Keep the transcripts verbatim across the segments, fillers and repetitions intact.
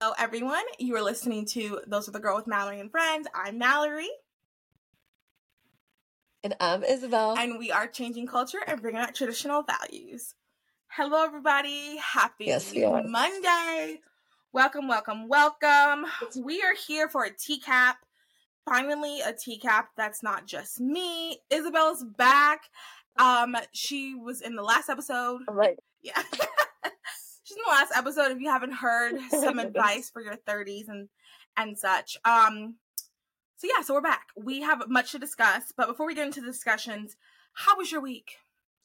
Hello, everyone. You are listening to Those Are the Girl with Mallory and Friends. I'm Mallory. And I'm Isabel. And we are changing culture and bringing out traditional values. Hello, everybody. Happy yes, we are. Monday. Welcome, welcome, welcome. We are here for a T-cap. Finally, a T-cap that's not just me. Isabel's back. Um, she was in the last episode. Right. Yeah. She's in the last episode. If you haven't heard some advice for your thirties and and such. Um, so yeah, so we're back. We have much to discuss, but before we get into the discussions, how was your week?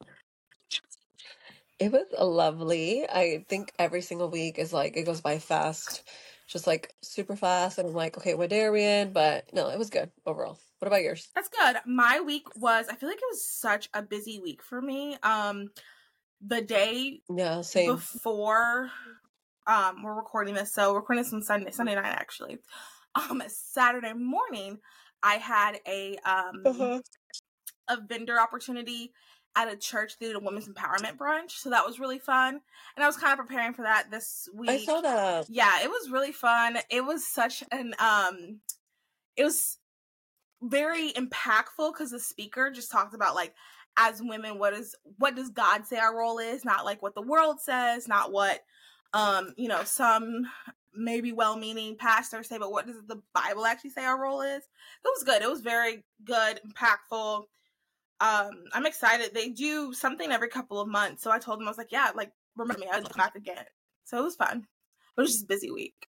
It was lovely. I think every single week is like, it goes by fast, just like super fast. And I'm like, okay, what day are we in? But no, it was good overall. What about yours? That's good. My week was, I feel like it was such a busy week for me. Um, the day Yeah, same. before um, we're recording this, so we're recording this on Sunday, Sunday night actually. Um, Saturday morning, I had a um, Uh-huh. a vendor opportunity at a church. They did a women's empowerment brunch, so that was really fun. And I was kind of preparing for that this week. I saw that. Yeah, it was really fun. It was such an um, it was very impactful because the speaker just talked about like, as women, what is what does God say our role is, not like what the world says, not what um, you know, some maybe well-meaning pastors say, but what does the Bible actually say our role is? It was good. It was very good, impactful. Um, I'm excited. They do something every couple of months. So I told them, I was like, yeah, like, remember me, I'd come back again. So it was fun. It was just a busy week.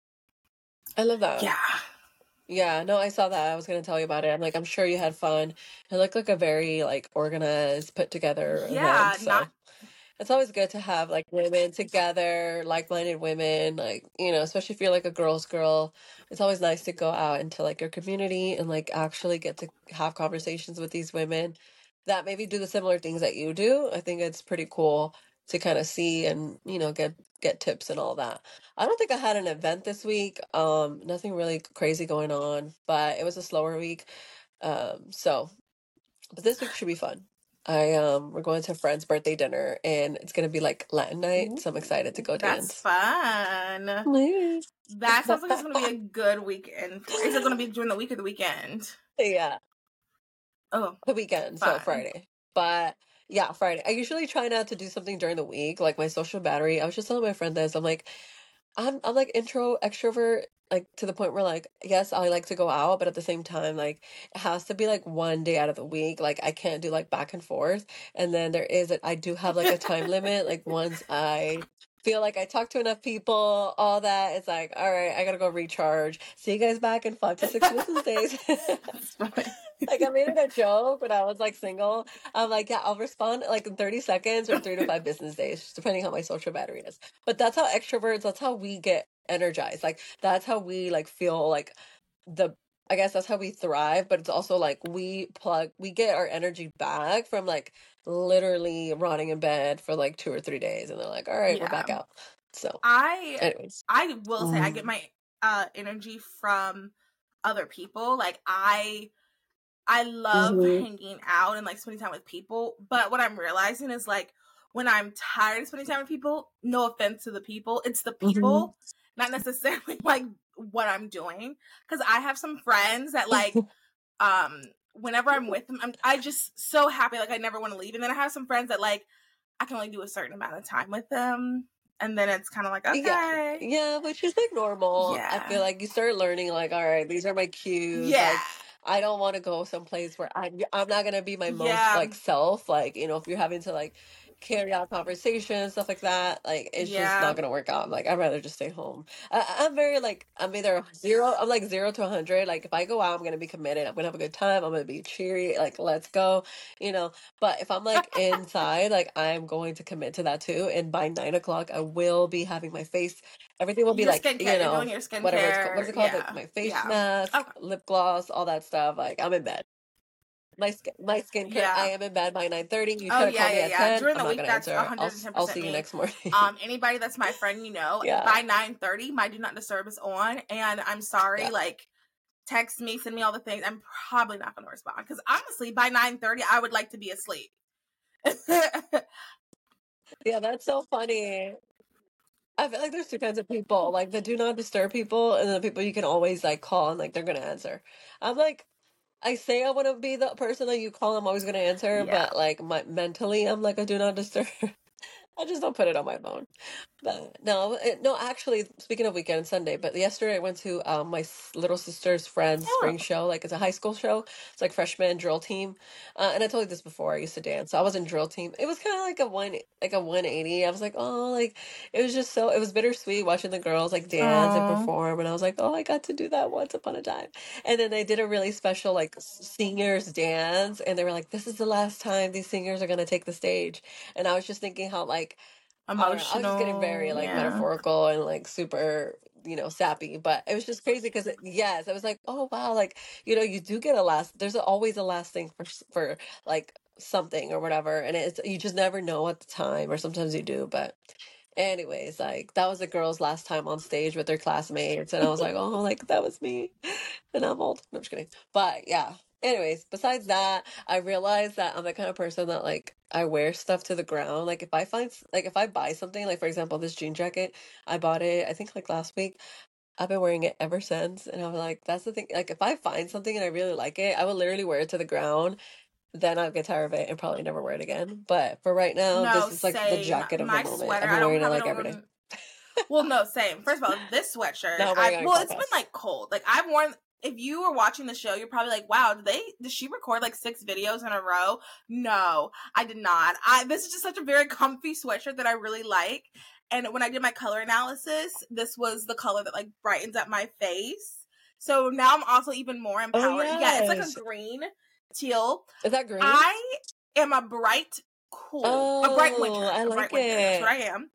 I love that. Yeah. Yeah, no, I saw that. I was going to tell you about it. I'm like, I'm sure you had fun. It looked like a very like organized, put together Yeah, event. So not it's always good to have like women together, like-minded women, like, you know, especially if you're like a girl's girl. It's always nice to go out into like your community and like actually get to have conversations with these women that maybe do the similar things that you do. I think it's pretty cool to kind of see and, you know, get get tips and all that. I don't think I had an event this week. Um, nothing really crazy going on, but it was a slower week. Um, so but this week should be fun. I um we're going to a friend's birthday dinner and it's gonna be like Latin night, so I'm excited to go that's dance. fun. Please. That sounds like it's gonna be a good weekend. Is it gonna be during the week or the weekend? Yeah, Oh, the weekend, so fun. Friday. But yeah, Friday. I usually try not to do something during the week, like my social battery. I was just telling my friend this. I'm like, I'm I'm like intro extrovert, like to the point where like yes, I like to go out, but at the same time, like it has to be like one day out of the week. Like I can't do like back and forth. And then there is a, I do have like a time limit. Like once I feel like I talk to enough people, all that, it's like, all right, I gotta go recharge. See you guys back in five to six business days. That's funny. Like I made it a joke when I was like single. I'm like, yeah, I'll respond like in thirty seconds or three to five business days, depending how my social battery is. But that's how extroverts, that's how we get energized. Like that's how we like feel like the I guess that's how we thrive, but it's also like we plug we get our energy back from like literally rotting in bed for like two or three days and they're like, all right, Yeah. we're back out. So I anyways. I will say I get Mm. my uh energy from other people. Like I I love Mhm. hanging out and like spending time with people. But what I'm realizing is like when I'm tired of spending time with people, no offense to the people, it's the Mhm. people, not necessarily like what I'm doing. Because I have some friends that like um whenever I'm with them, I'm I just so happy, like I never want to leave. And then I have some friends that like I can only do a certain amount of time with them. And then it's kind of like, Yeah. okay. Yeah, which is like normal. I feel Yeah. like you start learning like, all right, these are my cues. Yeah. Like I don't want to go someplace where I'm I'm not gonna be my most Yeah. like self. Like, you know, if you're having to like carry out conversations, stuff like that, like it's just Yeah. not gonna work out. Like I'd rather just stay home. I, I'm very like I'm either zero. I'm like zero to a hundred. Like if I go out, I'm gonna be committed. I'm gonna have a good time. I'm gonna be cheery. Like let's go. You know. But if I'm like inside, like I'm going to commit to that too. And by nine o'clock, I will be having my face. Everything will be Your like skincare. you You're know doing your skincare. whatever it's called. What is it called? Yeah. Like my face Yeah. mask, Okay. lip gloss, all that stuff. Like I'm in bed. My skin, my skincare. Yeah. I am in bed by nine thirty. You Oh try to yeah, call me yeah, at yeah. ten. During I'm the not week, gonna that's answer. one I'll hundred ten I'll percent see you me. next morning. Um, anybody that's my friend, you know, Yeah. by nine thirty, my do not disturb is on, and I'm sorry, Yeah. like, text me, send me all the things. I'm probably not going to respond because honestly, by nine thirty, I would like to be asleep. Yeah, that's so funny. I feel like there's two kinds of people, like the do not disturb people, and the people you can always like call and like they're gonna answer. I'm like, I say I want to be the person that you call, I'm always gonna answer, Yeah. but like my mentally, I'm like a do not disturb. I just don't put it on my phone. But no, it, no. Actually, speaking of weekend Sunday, but yesterday I went to um, my s- little sister's friend's Oh, spring show. Like it's a high school show. It's like freshman drill team. Uh, and I told you this before. I used to dance. So I was in drill team. It was kind of like a one, like a one eighty. I was like, oh, like it was just so. It was bittersweet watching the girls like dance and oh, perform. And I was like, oh, I got to do that once upon a time. And then they did a really special like s- seniors dance, and they were like, this is the last time these singers are gonna take the stage. And I was just thinking how like I don't know. I was just getting very emotional. like Yeah. metaphorical and like super, you know, sappy. But it was just crazy because yes, I was like, oh wow, like you know, you do get a last. There's always a last thing for s- for like something or whatever, and it's you just never know at the time, or sometimes you do. But anyways, like that was the girls' last time on stage with their classmates, and I was like, oh, like that was me, and I'm old. No, I'm just kidding. But yeah. Anyways, besides that, I realized that I'm the kind of person that like I wear stuff to the ground. Like if I find s- like if I buy something, like for example, this jean jacket, I bought it I think like last week. I've been wearing it ever since, and I'm like, that's the thing. Like if I find something and I really like it, I will literally wear it to the ground. Then I'll get tired of it and probably never wear it again. But for right now, No, this is like the same. jacket of the My moment. sweater, I've I been don't wearing it have it like every day. on. Well, no, same. First of all, this sweatshirt, Now I'm wearing I it on well, it's been Carpass. like cold. Like I've worn. If you were watching the show, you're probably like, "Wow, did they? Did she record like six videos in a row?" No, I did not. I this is just such a very comfy sweatshirt that I really like. And when I did my color analysis, this was the color that like brightens up my face. So now I'm also even more Oh empowered. Yeah, it's like a yes. green teal. Is that green? I am a bright cool, a bright Oh, winter, I a like bright winter. That's what it. I am.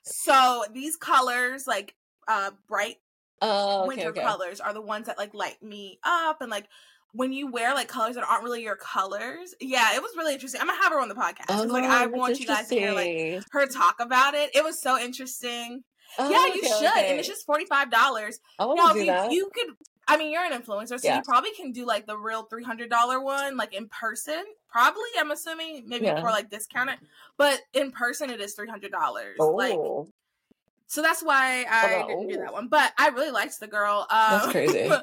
So these colors, like uh bright Oh, okay, winter okay. colors, are the ones that like light me up. And like when you wear like colors that aren't really your colors, yeah, it was really interesting. I'm gonna have her on the podcast because like I Oh, that's want you guys to hear like interesting. her talk about it. It was so interesting. Yeah, Oh, you okay, should, and it's okay. just forty five dollars. I want to Now, if do you that. you could, I mean, you're an influencer, so Yeah, you probably can do like the real three hundred dollar one, like in person. Probably, I'm assuming maybe for yeah. like discounted, but in person it is three hundred dollars. Like, Oh, so that's why I'm I like, didn't do oh, that one. But I really liked the girl. that's Um, crazy.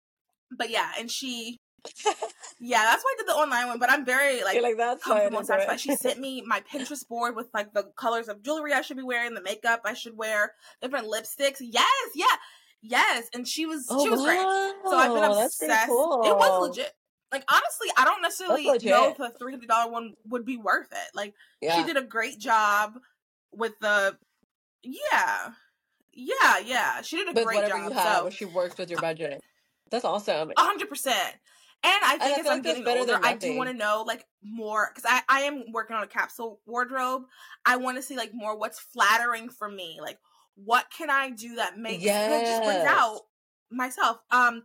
but yeah, and she, yeah, that's why I did the online one. But I'm very You're like like, that's why I comfortable and didn't do satisfied. She it. sent me my Pinterest board with like the colors of jewelry I should be wearing, the makeup I should wear, different lipsticks. Yes, yeah, yes. And she was Oh, she was great. So I've been wow. That's pretty obsessed. It was cool. legit. Like honestly, I don't That's necessarily know if legit. a three hundred dollar one would be worth it. Like she Yeah. did a great job with the yeah. Yeah, yeah. She did a With great whatever you job. have, So or she works with your budget. That's awesome. A hundred percent. And I And think I as feel I'm like that's getting better older, than I do want nothing. to know like more because I, I am working on a capsule wardrobe. I want to see like more what's flattering for me. Like what can I do that makes that just brings out Yes. myself. Um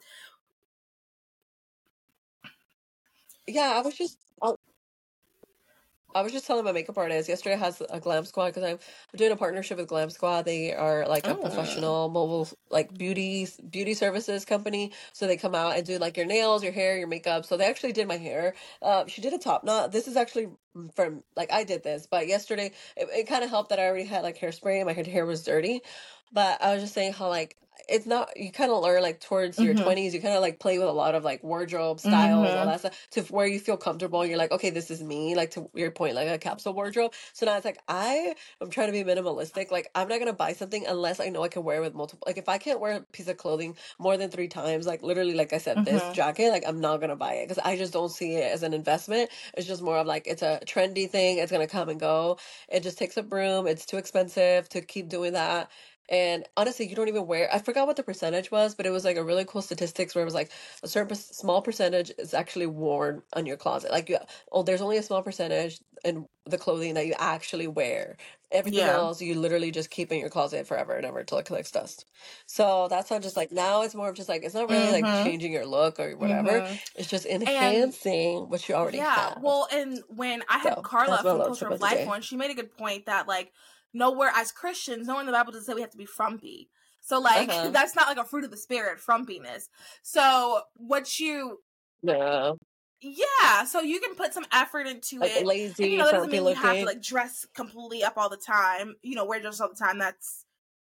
Yeah, I was just I I was just telling my makeup artist yesterday has a Glam Squad because I'm doing a partnership with Glam Squad. They are like a oh. professional mobile like beauty beauty services company. So they come out and do like your nails, your hair, your makeup. So they actually did my hair. Uh, she did a top knot. This is actually from like I did this, but yesterday it, it kind of helped that I already had like hairspray and my hair was dirty. But I was just saying how like it's not you kind of learn like towards your Mm-hmm. twenties you kind of like play with a lot of like wardrobe styles all Mm-hmm. that stuff to where you feel comfortable and you're like okay this is me like to your point like a capsule wardrobe so now it's like I am trying to be minimalistic like I'm not gonna buy something unless I know I can wear it with multiple like if I can't wear a piece of clothing more than three times like literally like I said this Mm-hmm. jacket like I'm not gonna buy it because I just don't see it as an investment. It's just more of like it's a trendy thing, it's gonna come and go, it just takes up room, it's too expensive to keep doing that. And honestly, you don't even wear. I forgot what the percentage was, but it was like a really cool statistics where it was like a certain per- small percentage is actually worn on your closet. Like, you, oh, there's only a small percentage in the clothing that you actually wear. Everything Yeah. else you literally just keep in your closet forever and ever until it collects dust. So that's not just like now. It's more of just like it's not really like Mm-hmm. changing your look or whatever. Mm-hmm. It's just And enhancing what you already yeah, have. well, and when I had So Carla that's my from little Culture tip of of the Life day. on, she made a good point that like nowhere as Christians, nowhere in the Bible does say we have to be frumpy. So Uh like huh. that's not like a fruit of the spirit, frumpiness. So what you No, yeah, so you can put some effort into like it. And you lazy, know, that doesn't frumpy mean you have to looking. like dress completely up all the time, you know, wear dress all the time. That's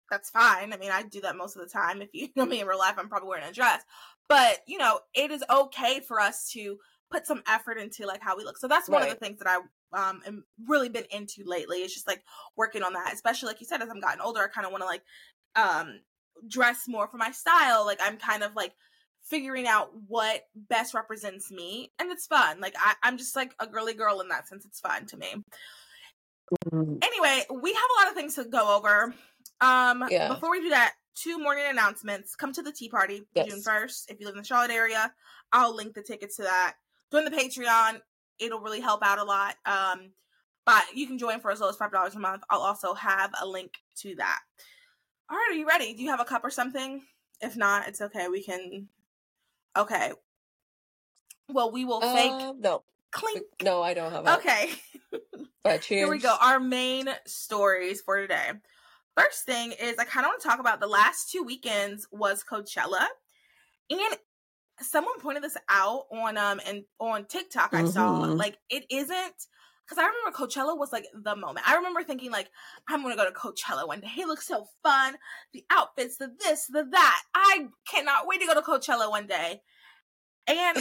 that's fine. I mean, I do that most of the time. If you know me in real life, I'm probably wearing a dress. But, you know, it is okay for us to put some effort into like how we look. So that's one of the Right. things that I um am really been into lately. It's just like working on that. Especially like you said, as I'm gotten older, I kind of want to like um dress more for my style. Like I'm kind of like figuring out what best represents me, and it's fun. Like I, I'm just like a girly girl in that sense. It's fun to me. Mhm. Anyway, we have a lot of things to go over. Um, Yeah. before we do that, two morning announcements. Come to the tea party June Yes. first. If you live in the Charlotte area, I'll link the tickets to that. Join the Patreon. It'll really help out a lot. Um, but you can join for as low as five dollars a month. I'll also have a link to that. All right, are you ready? Do you have a cup or something? If not, it's okay. We can. Okay. Well, we will fake Um, no. clink. No, I don't have it. Okay. But Here we go. cheers. Our main stories for today. First thing is I kind of want to talk about the last two weekends was Coachella. And someone pointed this out on um and on TikTok I saw. Mm-hmm. Like it isn't because I remember Coachella was like the moment. I remember thinking like I'm gonna go to Coachella one day. It looks so fun. The outfits, the this, the that. I cannot wait to go to Coachella one day. And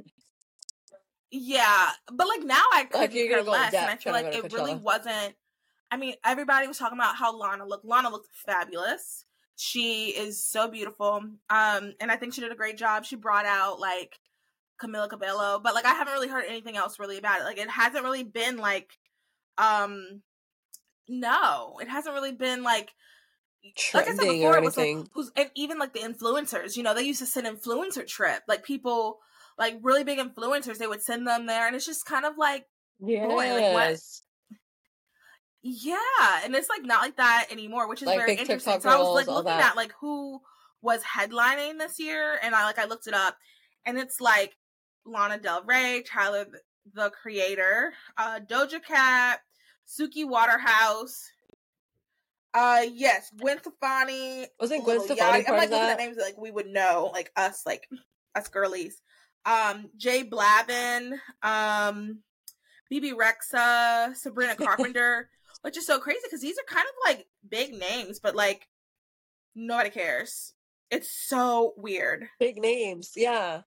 yeah, but like now I Like couldn't you're care gonna go in less, and I depth feel trying to like go to it really Coachella. wasn't. I mean, everybody was talking about how Lana looked. Lana looked fabulous. She is so beautiful, um, and I think she did a great job. She brought out like Camila Cabello, but like I haven't really heard anything else really about it. Like it hasn't really been like, um, no, it hasn't really been like. Like I said Trending or before, it was like anything. who's and even like the influencers. You know, they used to send influencer trip, like people, like really big influencers. They would send them there, and it's just kind of like, boy, like what? Yes. Yeah, and it's like not like that anymore, which is Like very big interesting. TikTok So I was girls, like all looking that. at like who was headlining this year, and I like I looked it up, and it's like Lana Del Rey, Tyler the, the Creator, uh, Doja Cat, Suki Waterhouse. Uh, yes, Gwen Stefani, Wasn't Gwen Little Stefani Yachty. I'm part of like looking at that? names that, like we would know, like us, like us girlies. Um, Jay Blavin, um, B B Rexa, Sabrina Carpenter, which is so crazy because these are kind of like big names, but like nobody cares. It's so weird. Big names. Yeah.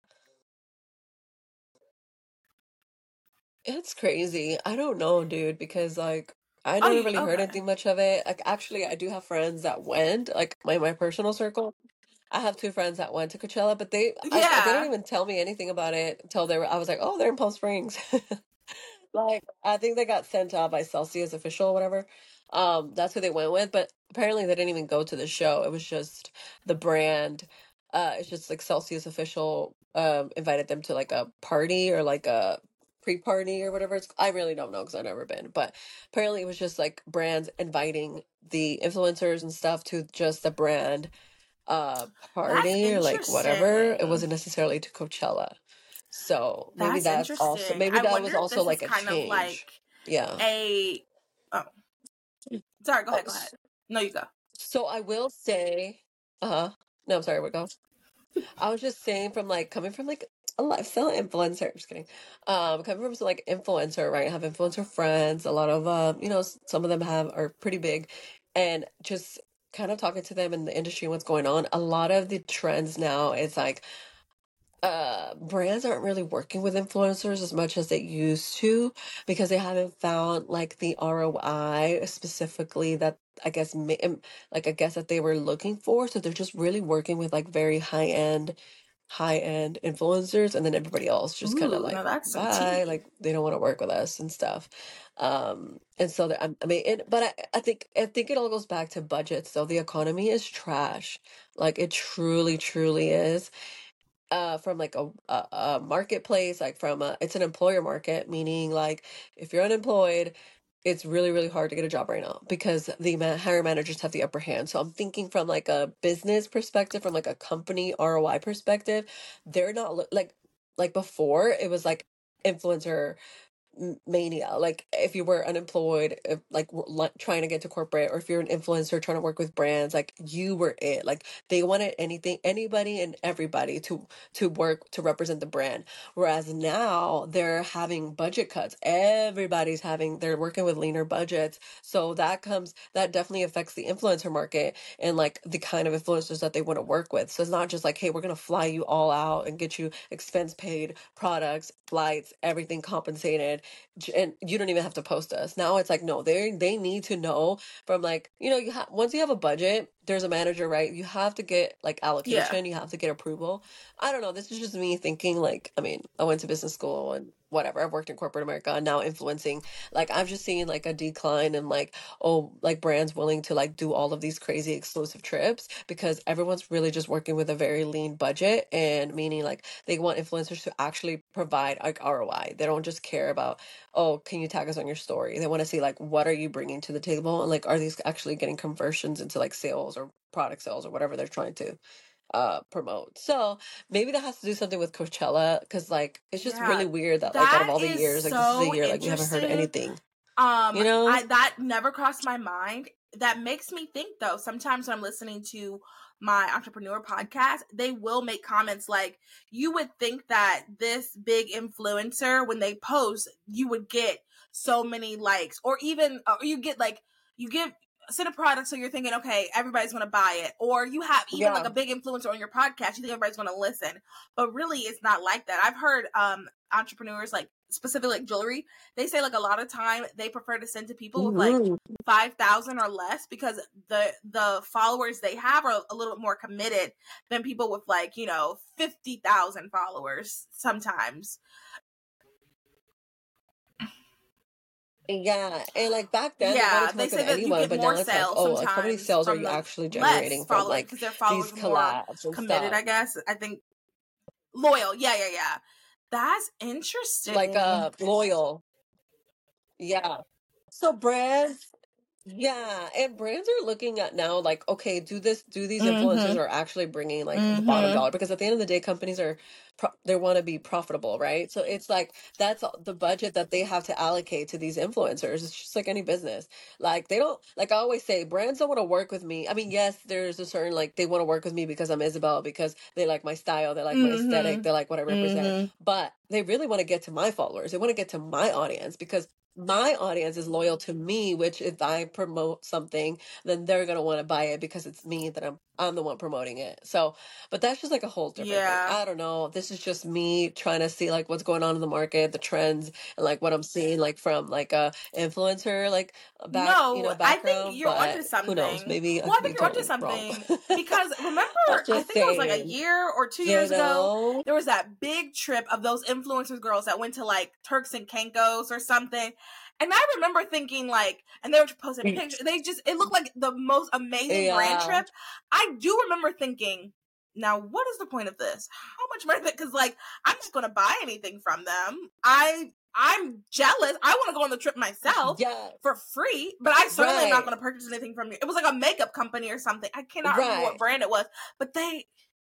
It's crazy. I don't know, dude, because like I Oh, never you really heard okay? anything much of it. Like actually I do have friends that went, like my my personal circle. I have two friends that went to Coachella, but they I, they didn't Yeah, even tell me anything about it until they were I was like, "Oh, they're in Palm Springs." Like I think they got sent out by Celsius official or whatever. Um, that's who they went with, but apparently they didn't even go to the show. It was just the brand. Uh, it's just like Celsius official um invited them to like a party or like a pre-party or whatever it's. I really don't know because I've never been, but apparently it was just like brands inviting the influencers and stuff to just the brand uh that's party or like whatever. It interesting. wasn't necessarily to Coachella. So maybe That's that's also interesting. maybe I that wonder was if also this is like a kind of change. like Yeah. a. Oh, sorry. Go Oh, ahead. Go ahead. s- No, you go. so I will say, uh-huh. No, I'm sorry, what go? I was just saying from like coming from like a lifestyle influencer. I'm just kidding. Um, coming from some like influencer, right? I have influencer friends. A lot of um, you know, s- some of them have are pretty big, and just kind of talking to them in the industry and what's going on. A lot of the trends now, it's like uh brands aren't really working with influencers as much as they used to because they haven't found like the R O I specifically that I guess ma- um, like I guess that they were looking for, so they're just really working with like very high end high end influencers, and then everybody else just kind of Ooh, like now that's some bye, tea. like they don't want to work with us and stuff. Um and so that- I, I mean it, but I, I think I think it all goes back to budget. So the economy is trash, like it truly truly is, uh from like a, a a marketplace, like from a it's an employer market, meaning like if you're unemployed, it's really really hard to get a job right now because the ma- hiring managers have the upper hand. So I'm thinking from like a business perspective, from like a company R O I perspective, they're not lo- like like before it was like influencer m- mania. Like if you were unemployed, if, like w- li- trying to get to corporate, or if you're an influencer trying to work with brands, like you were it. Like they wanted anything, anybody and everybody to to work to represent the brand. Whereas now they're having budget cuts. Everybody's having they're working with leaner budgets. So that comes that definitely affects the influencer market and like the kind of influencers that they want to work with. So it's not just like, hey, we're gonna fly you all out and get you expense paid products, flights, everything compensated, j- and you don't even have to post us. Now it's like, no, they they need to know from like, you know, you have once you have a budget, there's a manager, right? You have to get like Yeah. allocation, you have to get approval. I don't know. This is just me thinking like, I mean, I went to business school and whatever. I've worked in corporate America and now influencing. Like I've just seen like a decline in like, oh, like brands willing to like do all of these crazy exclusive trips because everyone's really just working with a very lean budget, and meaning like they want influencers to actually provide like R O I. They don't just care about, oh, can you tag us on your story? They want to see like what are you bringing to the table, and like are these actually getting conversions into like sales or product sales or whatever they're trying to uh promote. So maybe that has to do something with Coachella because like it's just Yeah. really weird that like out of That all the is years, like this is a so year like we haven't heard interesting. anything, Um, you know? I that never crossed my mind. That makes me think though, sometimes when I'm listening to my entrepreneur podcast, they will make comments like, you would think that this big influencer, when they post, you would get so many likes, or even or you get like you give send a product, so you're thinking, okay, everybody's gonna buy it, or you have even like Yeah. a big influencer on your podcast, you think everybody's gonna listen, but really it's not like that. I've heard um entrepreneurs, like specifically like jewelry, they say like a lot of time they prefer to send to people with like Mhm. five thousand or less because the the followers they have are a little bit more committed than people with like, you know, fifty thousand followers sometimes. Yeah, and like back then they wanted Yeah, to they work with say that you anyone, get but more now it's like, sales oh, like how many sometimes sales are from you the actually generating less from followers like because their these followers are more collabs and committed, stuff? I guess. I think loyal. Yeah, yeah, yeah. That's Like interesting. uh loyal. Yeah. So brands Yeah, and brands are looking at now like, okay, do this, do these influencers Mm-hmm. are actually bringing like the bottom Mm-hmm. dollar? Because at the end of the day, companies are pro they want to be profitable, right? So it's like that's all- the budget that they have to allocate to these influencers. It's just like any business. Like they don't like I always say, brands don't want to work with me. I mean, yes, there's a certain like they want to work with me because I'm Isabel, because they like my style, they like my aesthetic, Mm-hmm. they like what I represent. Mm-hmm. But they really want to get to my followers. They want to get to my audience because my audience is loyal to me, which if I promote something, then they're gonna want to buy it because it's me that I'm I'm the one promoting it. So, but that's just like a whole different thing. Yeah. I don't know. This is just me trying to see like what's going on in the market, the trends, and like what I'm seeing like from like a influencer like a back, you No, know, I think background, you're onto but who knows? something. Maybe I Well, I could think be you're onto totally wrong. something because remember, I'm I just think it was like a saying, year or two you years ago, know? there was that big trip of those influencers girls that went to like Turks and Caicos or something. And I remember thinking like, and they were posting pictures. They just, it looked like the most amazing brand Yeah, trip. I do remember thinking, now what is the point of this? How much money? Because like, I'm just going to buy anything from them. I I'm jealous. I want to go on the trip myself yeah, for free, but I certainly am not right, going to purchase anything from you. It was like a makeup company or something. I cannot remember what right. brand it was, but they,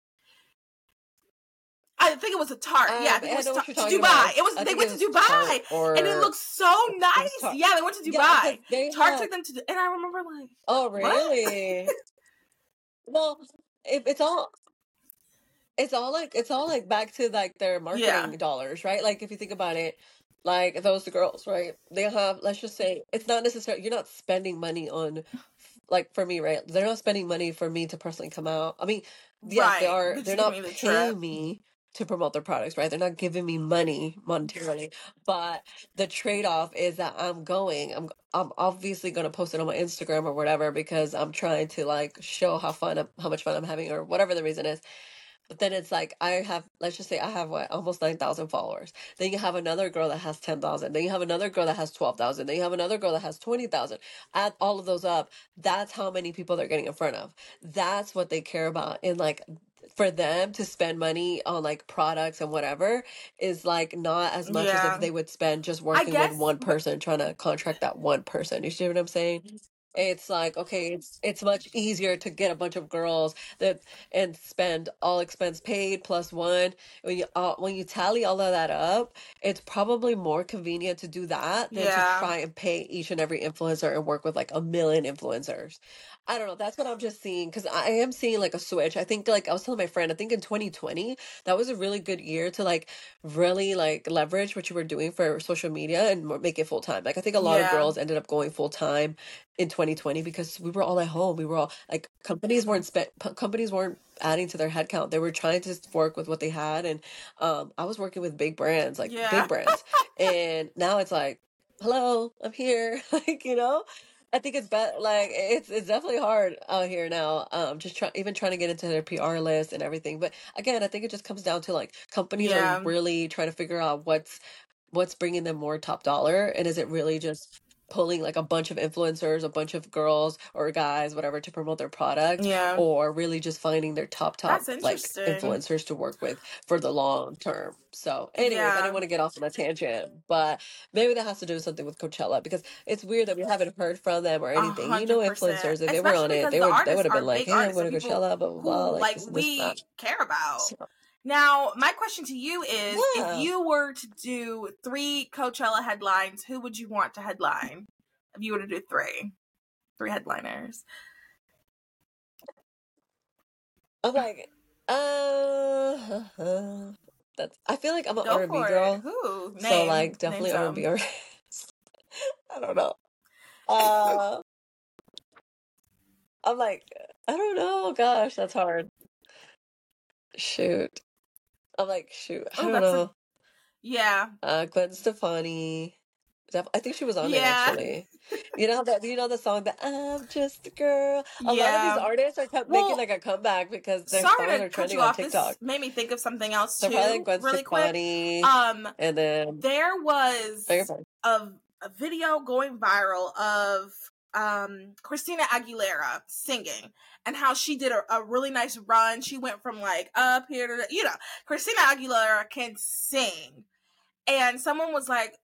I think it was a Tarte. Yeah, I Um, think it I was know what Tarte, you're to talking about. Dubai. It's, It was, I they think it went to was Tarte Dubai and it or looked so it was nice. Tarte. Yeah, they went to Yeah, because Dubai. they Tarte have. took them to, and I remember like, Oh, what? really? Well, if it's all it's all like it's all like back to like their Yeah, marketing dollars, right? Like if you think about it, like those girls, right? They have, let's just say, it's not necessarily you're not spending money on, like for me, right? They're not spending money for me to personally come out. I mean, yes, they right. are. They're They're just giving not me the trip. paying me to promote their products, right? They're not giving me money monetarily, but the trade-off is that I'm going. I'm I'm obviously going to post it on my Instagram or whatever because I'm trying to like show how fun, I'm, how much fun I'm having, or whatever the reason is. But then it's like I have, let's just say I have what, almost nine thousand followers. Then you have another girl that has ten thousand. Then you have another girl that has twelve thousand. Then you have another girl that has twenty thousand. Add all of those up. That's how many people they're getting in front of. That's what they care about. And like for them to spend money on like products and whatever is like not as much as if Yeah, they would spend just I working with guess, one but person trying to contract that one person. You see what I'm saying? It's like, okay, it's it's much easier to get a bunch of girls that and spend all expense paid plus one. When you uh, when you tally all of that up, it's probably more convenient to do that than to Yeah. try and pay each and every influencer and work with like a million influencers. I don't know. That's what I'm just seeing because I am seeing like a switch. I think like I was telling my friend, I think in twenty twenty that was a really good year to like really like leverage what you were doing for social media and mo- make it full time. Like I think a lot of Yeah. girls ended up going full time in twenty twenty because we were all at home. We were all like companies weren't spent companies weren't adding to their headcount. They were trying to just work with what they had, and um I was working with big brands, like Yeah. big brands. And now it's like, hello, I'm here. Like, you know, I think it's bet like it's it's definitely hard out here now. Um, just try even trying to get into their P R list and everything. But again, I think it just comes down to like companies are Yeah. really trying to figure out what's what's bringing them more top dollar, and is it really just pulling like a bunch of influencers, a bunch of girls or guys, whatever, to promote their product, Yeah. or really just finding their top That's top like interesting. influencers to work with for the long term. So anyways, I didn't Yeah. want to get off on a tangent, but maybe that has to do with something with Coachella because it's weird that we haven't heard from them or A anything. You know, hundred percent. influencers, if they were on Especially it, because they the would they would artists have are been like, big hey, I'm artists going or to people Coachella, blah blah blah, who like like this and this and that. we care about. So Now, my question to you is, if yeah. you were to do three Coachella headlines, who would you want to headline? If you were to do three, three headliners. I'm like, uh, that's. I feel like I'm an Go R and B for it. girl, Who? so Name. like Name definitely R and B some. artists. I don't know. Uh, I'm like, I don't know. Gosh, that's hard. Shoot. I'm like, shoot. I Oh, don't that's a know. yeah. Uh, Gwen Stefani. Def- I think she was on it Yeah. actually. You know that you know the song that I'm just a girl. A lot of these Yeah. artists are co- making Well, like a comeback because their sorry songs to are cut trending you on off. This TikTok. made me think of something else So probably like too, Gwen really quick. Stefani, Um, and then there oh, you're was fine. a, a video going viral of um Christina Aguilera singing and how she did a, a really nice run. She went from like up here to, you know, Christina Aguilera can sing. And someone was like,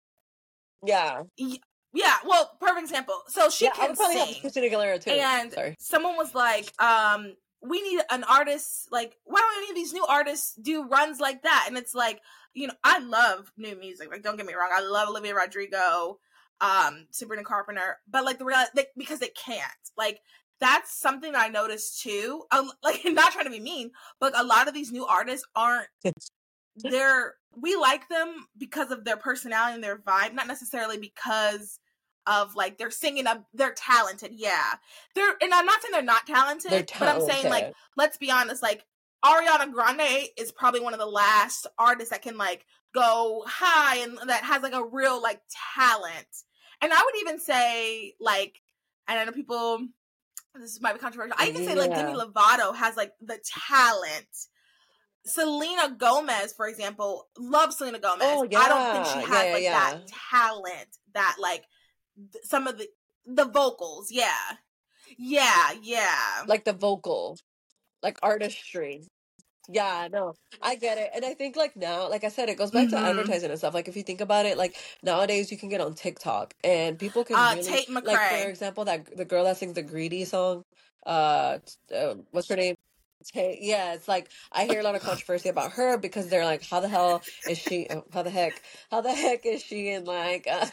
Yeah, yeah, well, perfect example. So she yeah. I can would probably have sing. Christina Aguilera too. And Sorry. someone was like, um, we need an artist, like, why don't any of these new artists do runs like that? And it's like, you know, I love new music. Like, don't get me wrong. I love Olivia Rodrigo, um, Sabrina Carpenter, but like the real, they, because they can't. Like, that's something I noticed too. Um, like, not trying to be mean, but a lot of these new artists aren't, they're, we like them because of their personality and their vibe, not necessarily because of like they're singing up, they're talented. Yeah. They're, and I'm not saying they're not talented, They're but I'm saying like, talented. let's be honest, like Ariana Grande is probably one of the last artists that can like go high and that has like a real like talent. And I would even say like, and I know people, this might be controversial. I even say like Demi Yeah. Lovato has like the talent. Selena Gomez, for example, love Selena Gomez. Oh I don't think she yeah, has yeah, yeah, like that yeah. talent, that like th- some of the the vocals. Yeah, yeah, yeah, Like the vocal, like artistry. Yeah, no, I get it. And I think like now, like I said, it goes back to mm-hmm. advertising and stuff. Like if you think about it, like nowadays you can get on TikTok and people can Uh, really Tate like, for McRae. example, that the girl that sings the Greedy song, uh, t- uh what's her name? Tay, yeah, it's like I hear a lot of controversy about her because they're like, how the hell is she? uh, How the heck? How the heck is she in like? Uh,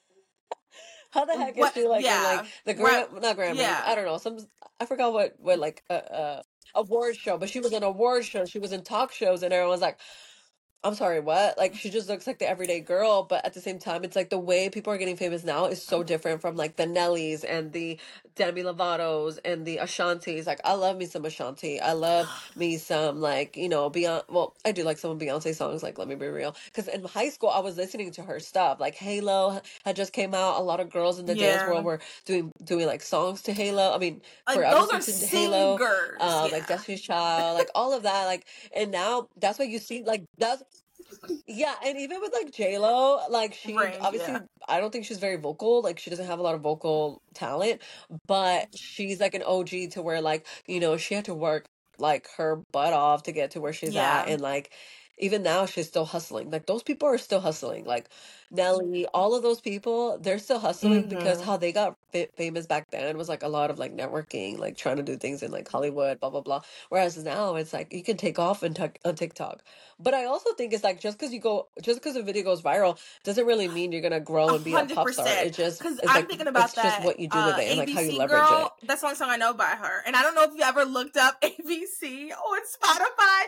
how the heck is What? she like in like Yeah, the right. Gram? Not Grammys. Yeah, I don't know. Some I forgot what what like uh, uh award show, but she was in award shows. She was in talk shows, and everyone's like, I'm sorry, what? Like she just looks like the everyday girl, but at the same time, it's like the way people are getting famous now is so different from like the Nellies and the Demi Lovatos and the Ashantis. Like I love me some Ashanti. I love me some like, you know, Beyonce. Well, I do like some of Beyonce songs. Like let me be real, because in high school I was listening to her stuff. Like Halo had just came out. A lot of girls in the dance yeah. world were doing doing like songs to Halo. I mean, Like forever those are since Halo. singers. Uh, like Yeah, Destiny's Child, like all of that, like, and now that's what you see, like that's yeah, and even with like J Lo, like she range. obviously Yeah, I don't think she's very vocal. Like she doesn't have a lot of vocal talent, but she's like an O G to where like, you know, she had to work like her butt off to get to where she's at, yeah. and like even now she's still hustling. Like those people are still hustling. Like Nelly, all of those people, they're still hustling because Mm-hmm. how they got fa- famous back then was like a lot of like networking, like trying to do things in like Hollywood, blah blah blah. Whereas now it's like you can take off and tic- on TikTok. But I also think it's like just because you go, just because a video goes viral doesn't really mean you're gonna A grow and be a hundred pop star. percent. It just Cause it's I'm like thinking it's about just that what you do with uh it and like how you A B C leverage it. girl. That's the only song I know by her. And I don't know if you ever looked up A B C on Spotify.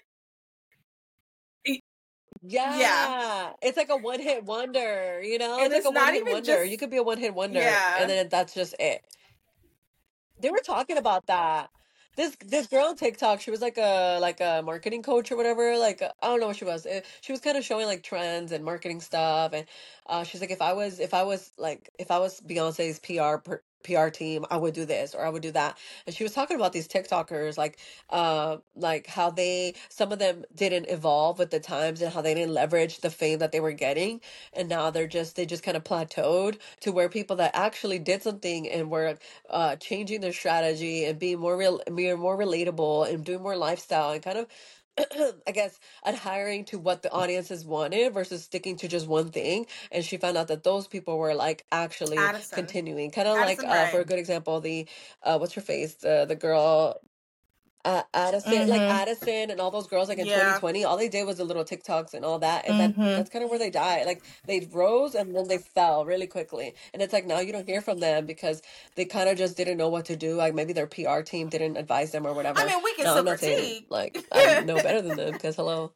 Y- Yeah. Yeah, it's like a one hit wonder, you know? And It's like it's a one not hit even wonder. You just could be a one hit wonder, and yeah. then that's just it. They were talking about that. This this girl on TikTok, she was like a like a marketing coach or whatever. Like uh, I don't know what she was. Uh, She was kind of showing like trends and marketing stuff, and uh, she's like, if I was if I was like if I was Beyonce's P R per, P R team, I would do this or I would do that. And she was talking about these TikTokers, like uh like how they some of them didn't evolve with the times and how they didn't leverage the fame that they were getting, and now they're just they just kind of plateaued to where people that actually did something and were uh changing their strategy and being more real being more relatable and doing more lifestyle and kind of I guess adhering to what the audiences wanted versus sticking to just one thing. And she found out that those people were like actually Addison. continuing, kind of like Addison uh for Ray. a good example, the uh what's her face, the the girl uh, Addison, like Mm-hmm. Addison and all those girls, like in Yeah. twenty twenty, all they did was the little TikToks and all that, and then Mm-hmm. that's kind of where they died. Like they rose and then they fell really quickly, and it's like now you don't hear from them because they kind of just didn't know what to do. Like maybe their P R team didn't advise them or I whatever. mean, we can No, still I'm not saying critique. like I know better than them because hello,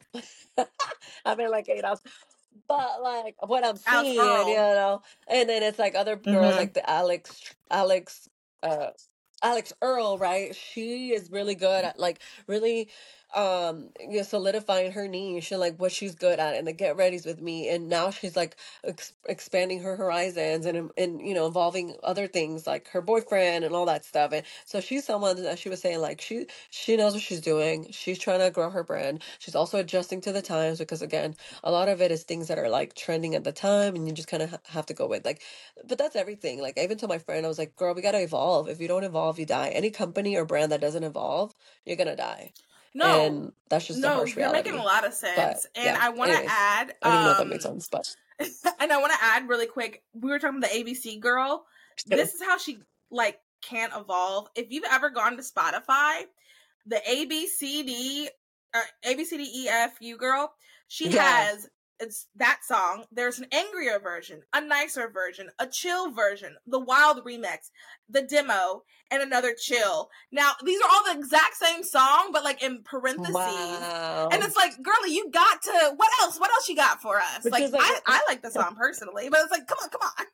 I've been like eight hours. But like what I'm Alex seeing, you Earl. know, and then it's like other girls Mm-hmm. like the Alex, Alex, uh, Alex Earl, right? She is really good at like really um you know solidifying her niche and like what she's good at and the get readies with me, and now she's like ex- expanding her horizons and and you know involving other things like her boyfriend and all that stuff. And so she's someone that she was saying like she she knows what she's doing. She's trying to grow her brand. She's also adjusting to the times because again a lot of it is things that are like trending at the time and you just kind of ha- have to go with like, but that's everything. Like I even told my friend, I was like, girl, we got to evolve. If you don't evolve, you die. Any company or brand that doesn't evolve, you're gonna die. No, And that's just the no, harsh you're making a reality. lot of But sense. And yeah, I want to anyways, add, I don't even know if that made um, sense, but and I want to add really quick. We were talking about the A B C girl. just kidding. This is how she like can't evolve. If you've ever gone to Spotify, the A B C D, uh, A B C D E F U girl, she Yeah. has it's that song. There's an angrier version, a nicer version, a chill version, the wild remix, the demo, and another chill. Now these are all the exact same song, but like in parentheses. And Wow. it's like, girly, you got to what else? What else you got for us? Which Like, is like, I I like the song personally, but it's like, come on, come on.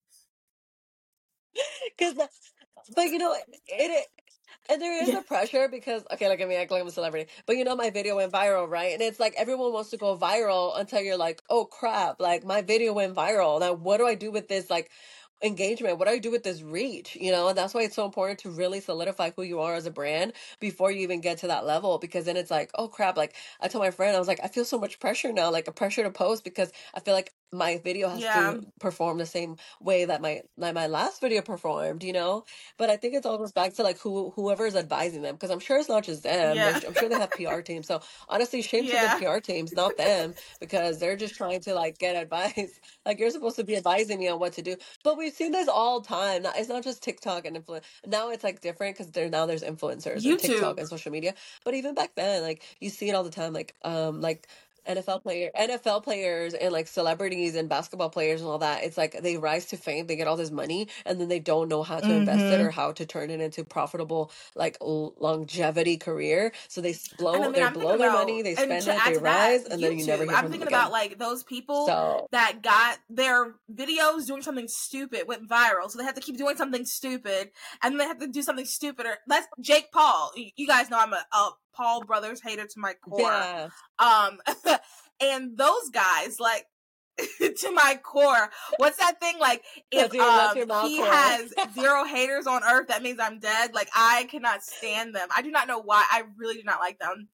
because, but you know, it, it and there is Yeah, a pressure because okay, like I mean, act like I'm a celebrity, but you know, my video went viral, right? And it's like everyone wants to go viral until you're like, oh crap, like my video went viral. Now, what do I do with this like engagement? What do I do with this reach? You know, and that's why it's so important to really solidify who you are as a brand before you even get to that level. Because then it's like, oh crap, like I told my friend, I was like, I feel so much pressure now, like a pressure to post because I feel like my video has yeah, to perform the same way that my like my last video performed, you know? But I think it's all goes back to like who whoever's advising them because I'm sure it's not just them. yeah, There's, I'm sure they have P R teams. So honestly, shame to the yeah, P R teams, not them, because they're just trying to like get advice. Like you're supposed to be advising me on what to do. But we've seen this all time. Not- It's not just TikTok and influ. Now it's like different because there now there's influencers and TikTok YouTube. and social media. But even back then, like you see it all the time. Like um like N F L player, N F L players, and like celebrities and basketball players and all that. It's like they rise to fame, they get all this money, and then they don't know how to invest it Mm-hmm. or how to turn it into profitable, like l- longevity career. So they s- And I blow, mean, they I'm thinking blow their about, money, they and spend to it, add they to that, rise, and then you never YouTube. hear I'm from them thinking again. about like those people So that got their videos doing something stupid went viral, so they have to keep doing something stupid, and then they have to do something stupider. That's Jake Paul. You you guys know I'm a, a Paul Brothers hater to my core. yeah, Um, and those guys like. To my core, what's that thing like? If that's your that's um your he Malcor. has zero haters on earth, that means I'm dead. Like I cannot stand them. I do not know why. I really do not like them.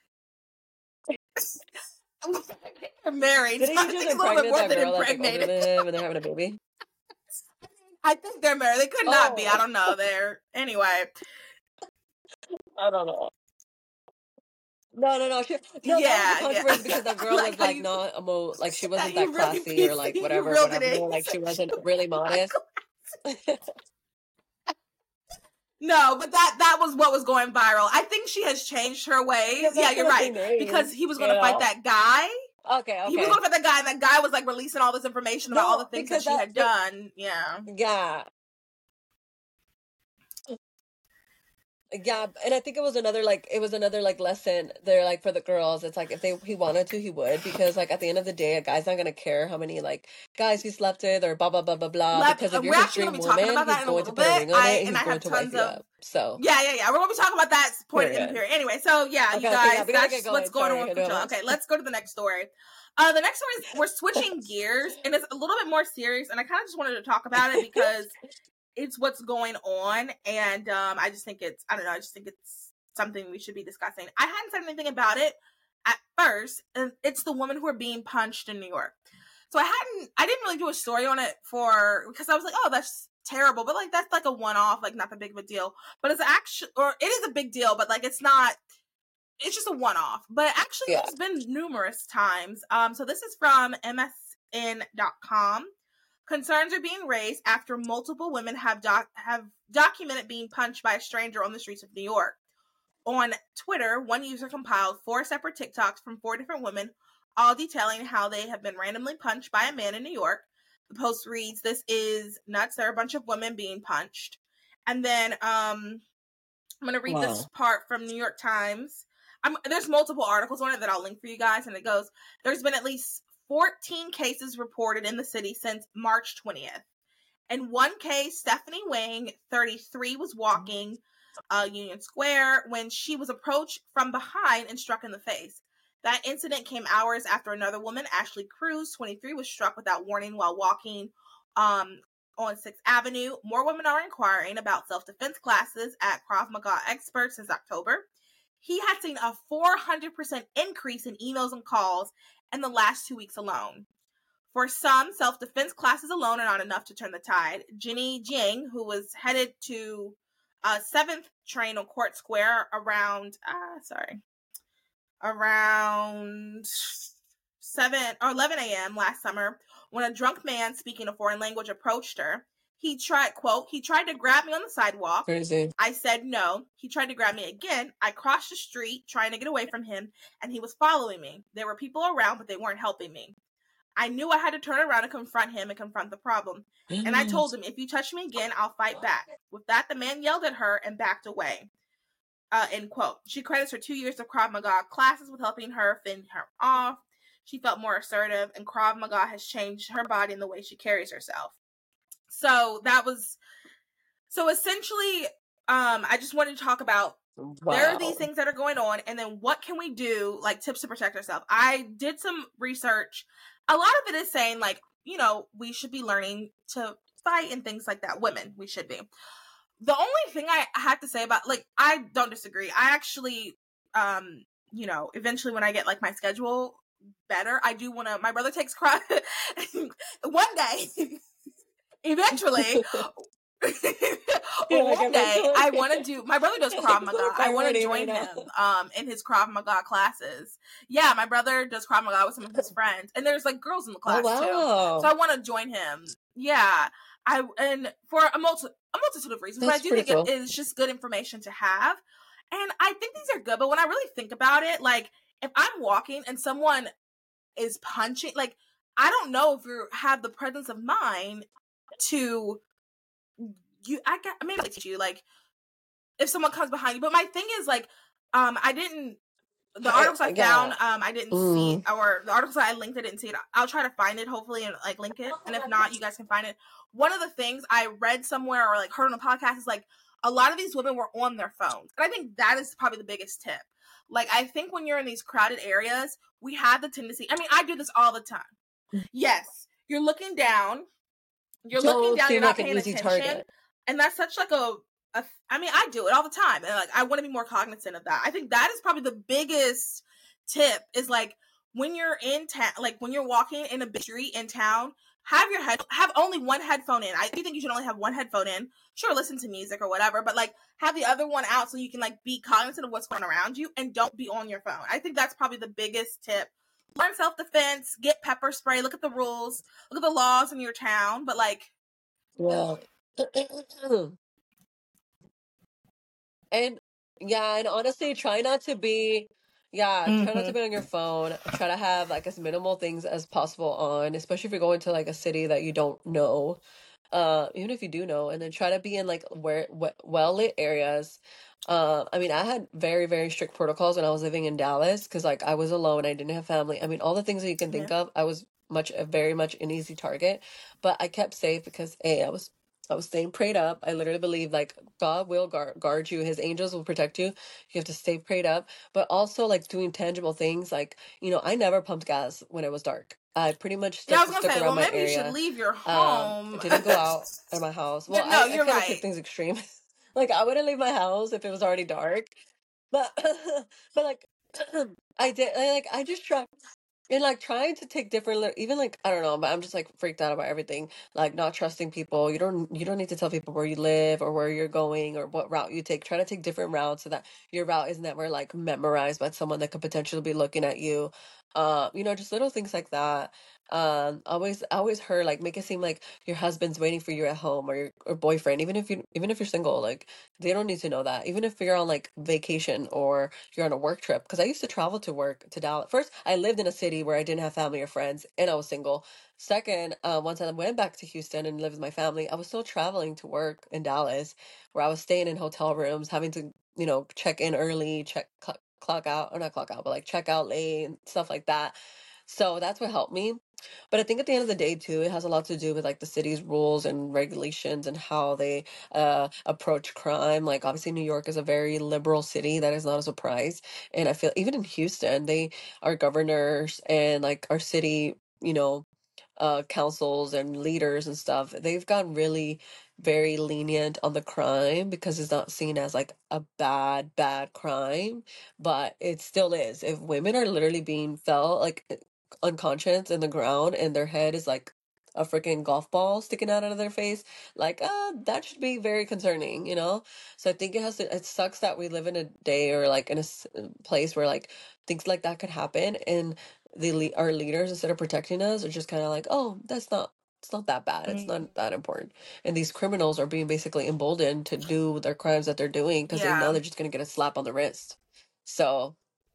They're married, so Didn't he I just think a little bit impregnate more that than girl that's like older impregnated. than him, and they're having a baby? I think they're married. They could not be. I Oh, don't know. They're anyway. I don't know. No, no, no. She, no, that was the Yeah, yeah. controversy because that I girl like was how like you, not a mo like she wasn't that you really classy or P C, like you whatever, reeled it whatever. in. You Like said she she wasn't was really not modest. classy. No, but that that was what was going viral. I think she has changed her ways. Yeah, Yeah, that's you're what right. they named, Because he was you going to fight know? that guy. Okay, He was okay. going to fight that guy, and that guy was like releasing all this information about all the No, things that because she that had they, done. Yeah. yeah. Yeah, and I think it was another like it was another like lesson there like for the girls. It's like if they he wanted to, he would because like at the end of the day, a guy's not gonna care how many like guys he slept with or blah blah blah blah blah. Let, Because if you're we're his actually going dream to be talking woman, about he's that in a going to little put a bit. ring on I it and and he's I going have to wife tons you of up. So yeah, yeah, yeah. We're going to be talking about that point in period. here. Anyway, so yeah, you Okay, okay, yeah, guys, we gotta get that's what's going. going on Sorry, I with know. Coachella. Okay, let's go to the next story. Uh, the next story is we're switching gears, and it's a little bit more serious, and I kind of just wanted to talk about it because it's what's going on, and um, I just think it's, I don't know, I just think it's something we should be discussing. I hadn't said anything about it at first, and it's the women who are being punched in New York. So I hadn't, I didn't really do a story on it for, because I was like, oh, that's terrible, but like, that's like a one-off, like not that big of a deal, but it's actually, or it is a big deal, but like, it's not, it's just a one-off, but actually Yeah. there's been numerous times. Um, so this is from M S N dot com. Concerns are being raised after multiple women have doc- have documented being punched by a stranger on the streets of New York. On Twitter, one user compiled four separate TikToks from four different women, all detailing how they have been randomly punched by a man in New York. The post reads, "This is nuts. There are a bunch of women being punched." And then um, I'm going to read wow. this part from New York Times. I'm, there's multiple articles on it that I'll link for you guys, and it goes, there's been at least fourteen cases reported in the city since March twentieth. In one case, Stephanie Wang, thirty-three, was walking uh, Union Square when she was approached from behind and struck in the face. That incident came hours after another woman, Ashley Cruz, twenty-three, was struck without warning while walking um, on sixth Avenue. More women are inquiring about self-defense classes at Krav Maga Experts since October. He had seen a four hundred percent increase in emails and calls in the last two weeks alone. For some, self-defense classes alone are not enough to turn the tide. Jenny Jiang, who was headed to uh, seventh train on Court Square around, ah, sorry, around seven or eleven a.m. last summer, when a drunk man speaking a foreign language approached her. He tried, quote, he tried to grab me on the sidewalk. Crazy. I said no. He tried to grab me again. I crossed the street trying to get away from him, and he was following me. There were people around, but they weren't helping me. I knew I had to turn around and confront him and confront the problem. And I told him, if you touch me again, I'll fight back. With that, the man yelled at her and backed away. Uh, end quote. She credits her two years of Krav Maga classes with helping her fend her off. She felt more assertive, and Krav Maga has changed her body and the way she carries herself. So that was, so essentially, um, I just wanted to talk about, wow. There are these things that are going on, and then what can we do, like tips to protect ourselves. I did some research. A lot of it is saying, like, you know, we should be learning to fight and things like that. Women, we should be. The only thing I have to say about, like, I don't disagree. I actually, um, you know, eventually when I get, like, my schedule better, I do want to, my brother takes Krav, one day, eventually, one like day, I want to do, my brother does Krav Maga. I want to join right him um, in his Krav Maga classes. Yeah, my brother does Krav Maga with some of his friends. And there's like girls in the class oh, wow. too. So I want to join him. Yeah. I And for a, multi, a multitude of reasons. That's but I do think cool. it is just good information to have. And I think these are good. But when I really think about it, like if I'm walking and someone is punching, like I don't know if you have the presence of mind to... You, I got maybe I teach you like if someone comes behind you. But my thing is like, um, I didn't the articles I, I found, um, I didn't mm. see, or the articles I linked, I didn't see it. I'll try to find it hopefully and like link it. And if not, you guys can find it. One of the things I read somewhere or like heard on a podcast is like a lot of these women were on their phones, and I think that is probably the biggest tip. Like I think when you're in these crowded areas, we have the tendency. I mean, I do this all the time. Yes, you're looking down. You're Don't looking down. You're not like paying attention. Target. And that's such like a, a, I mean, I do it all the time. And like, I want to be more cognizant of that. I think that is probably the biggest tip is like when you're in town, ta- like when you're walking in a big street in town, have your head have only one headphone in. I do think you should only have one headphone in. Sure, listen to music or whatever, but like have the other one out so you can like be cognizant of what's going around you and don't be on your phone. I think that's probably the biggest tip. Learn self-defense, get pepper spray, look at the rules, look at the laws in your town, but like Yeah. And yeah, and honestly, try not to be, yeah, try not to mm-hmm. be on your phone. Try to have like as minimal things as possible on, especially if you're going to like a city that you don't know. Uh, even if you do know, and then try to be in like where well lit areas. Uh, I mean, I had very, very strict protocols when I was living in Dallas because like I was alone, I didn't have family. I mean, all the things that you can Yeah. think of, I was much, very much an easy target, but I kept safe because A, I was I was staying prayed up. I literally believe like God will guard, guard you. His angels will protect you. You have to stay prayed up, but also like doing tangible things. Like, you know, I never pumped gas when it was dark. I pretty much Yeah, I stuck, was gonna stuck say, around well, my maybe you should area. leave your Um, home. didn't go out of my house. Well, No, I, I you're kind of kept right. things extreme. Like I wouldn't leave my house if it was already dark. But but like I did I, like I just try and like trying to take different li- even like I don't know, but I'm just like freaked out about everything. Like not trusting people. You don't you don't need to tell people where you live or where you're going or what route you take. Try to take different routes so that your route is never like memorized by someone that could potentially be looking at you. Uh, you know, just little things like that. Um, always always heard like make it seem like your husband's waiting for you at home or your or boyfriend, even if you even if you're single, like they don't need to know that. Even if you're on like vacation or you're on a work trip. Because I used to travel to work to Dallas. First, I lived in a city where I didn't have family or friends, and I was single. Second, uh, once I went back to Houston and lived with my family, I was still traveling to work in Dallas, where I was staying in hotel rooms, having to you know check in early, check clock, clock out, or not clock out, but like check out late and stuff like that. So that's what helped me. But I think at the end of the day, too, it has a lot to do with like the city's rules and regulations and how they uh, approach crime. Like, obviously, New York is a very liberal city. That is not a surprise. And I feel even in Houston, they, our governors and like our city, you know, uh, councils and leaders and stuff, they've gotten really very lenient on the crime because it's not seen as like a bad, bad crime, but it still is. If women are literally being felt like unconscious in the ground and their head is like a freaking golf ball sticking out of their face, like uh that should be very concerning, you know. So I think it has to, it sucks that we live in a day or like in a s- place where like things like that could happen, and the le- our leaders, instead of protecting us, are just kind of like, oh, that's not it's not that bad, it's Mm, not that important. And these criminals are being basically emboldened to do their crimes that they're doing because they know yeah. they're just going to get a slap on the wrist. So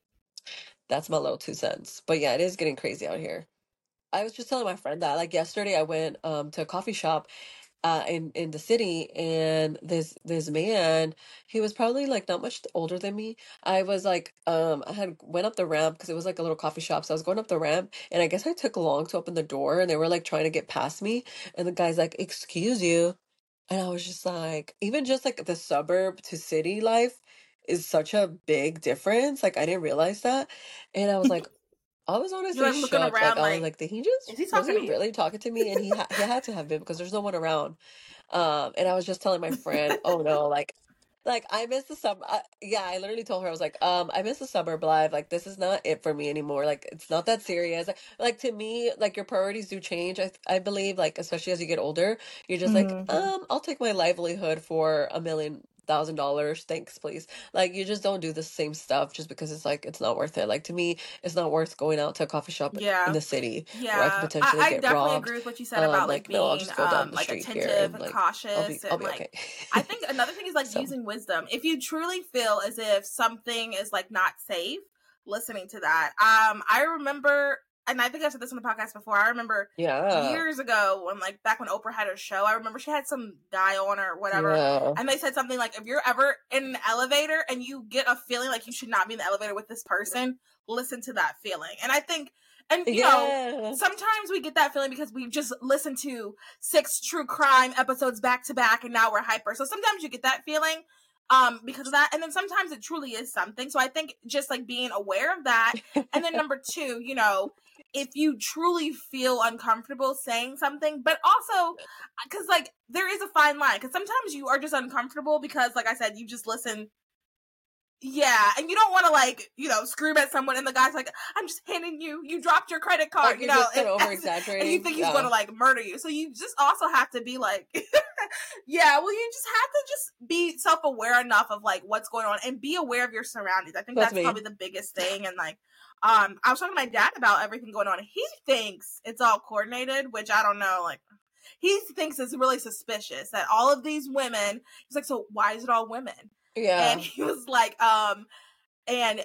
that's my little two cents. But yeah, it is getting crazy out here. I was just telling my friend that like yesterday I went um to a coffee shop uh in in the city, and this this man, he was probably like not much older than me. I was like um I had went up the ramp because it was like a little coffee shop, so I was going up the ramp, and I guess I took long to open the door, and they were like trying to get past me, and the guy's like, "Excuse you." And I was just like, even just like the suburb to city life is such a big difference. Like I didn't realize that. And I was like, I was You're honestly like looking shook. Like around I was like, like, did he is just he was talking he to you? really talking to me? And he ha- he had to have been because there's no one around. Um, and I was just telling my friend, oh no, like, like I miss the sub. I, yeah, I literally told her I was like, um, I miss the suburb life. Like this is not it for me anymore. Like it's not that serious. Like, like to me, like your priorities do change. I I believe like especially as you get older, you're just like, Mm-hmm. um, I'll take my livelihood for a million thousand dollars. Thanks, please. Like you just don't do the same stuff just because it's like it's not worth it. Like to me, it's not worth going out to a coffee shop in Yeah. the city where I could Yeah. I, potentially I get definitely robbed. agree with what you said Um, about like like no, I'll being just go down um the like street here attentive and and like I'll be cautious I'll and be like okay. I think another thing is like So using wisdom. If you truly feel as if something is like not safe, listening to that. Um I remember, and I think I've said this on the podcast before, I remember yeah, years ago when like back when Oprah had her show, I remember she had some guy on or whatever, yeah, and they said something like, if you're ever in an elevator and you get a feeling like you should not be in the elevator with this person, listen to that feeling. And I think, and you know, yeah. sometimes we get that feeling because we just listened to six true crime episodes back to back and now we're hyper. So sometimes you get that feeling um because of that, and then sometimes it truly is something. So I think just like being aware of that. And then number two, you know, if you truly feel uncomfortable saying something, but also because like there is a fine line, because sometimes you are just uncomfortable because like I said, you just listen Yeah, and you don't want to, like, you know, scream at someone and the guy's like, I'm just hitting you. You dropped your credit card, Like, you you're know, just and, over exaggerating. and you think he's yeah. going to, like, murder you. So you just also have to be like, yeah, well, you just have to just be self-aware enough of, like, what's going on and be aware of your surroundings. I think That's that's me. probably the biggest thing. And, like, um, I was talking to my dad about everything going on. He thinks it's all coordinated, which I don't know, like, he thinks it's really suspicious that all of these women, he's like, so why is it all women? Yeah. And he was like, um, and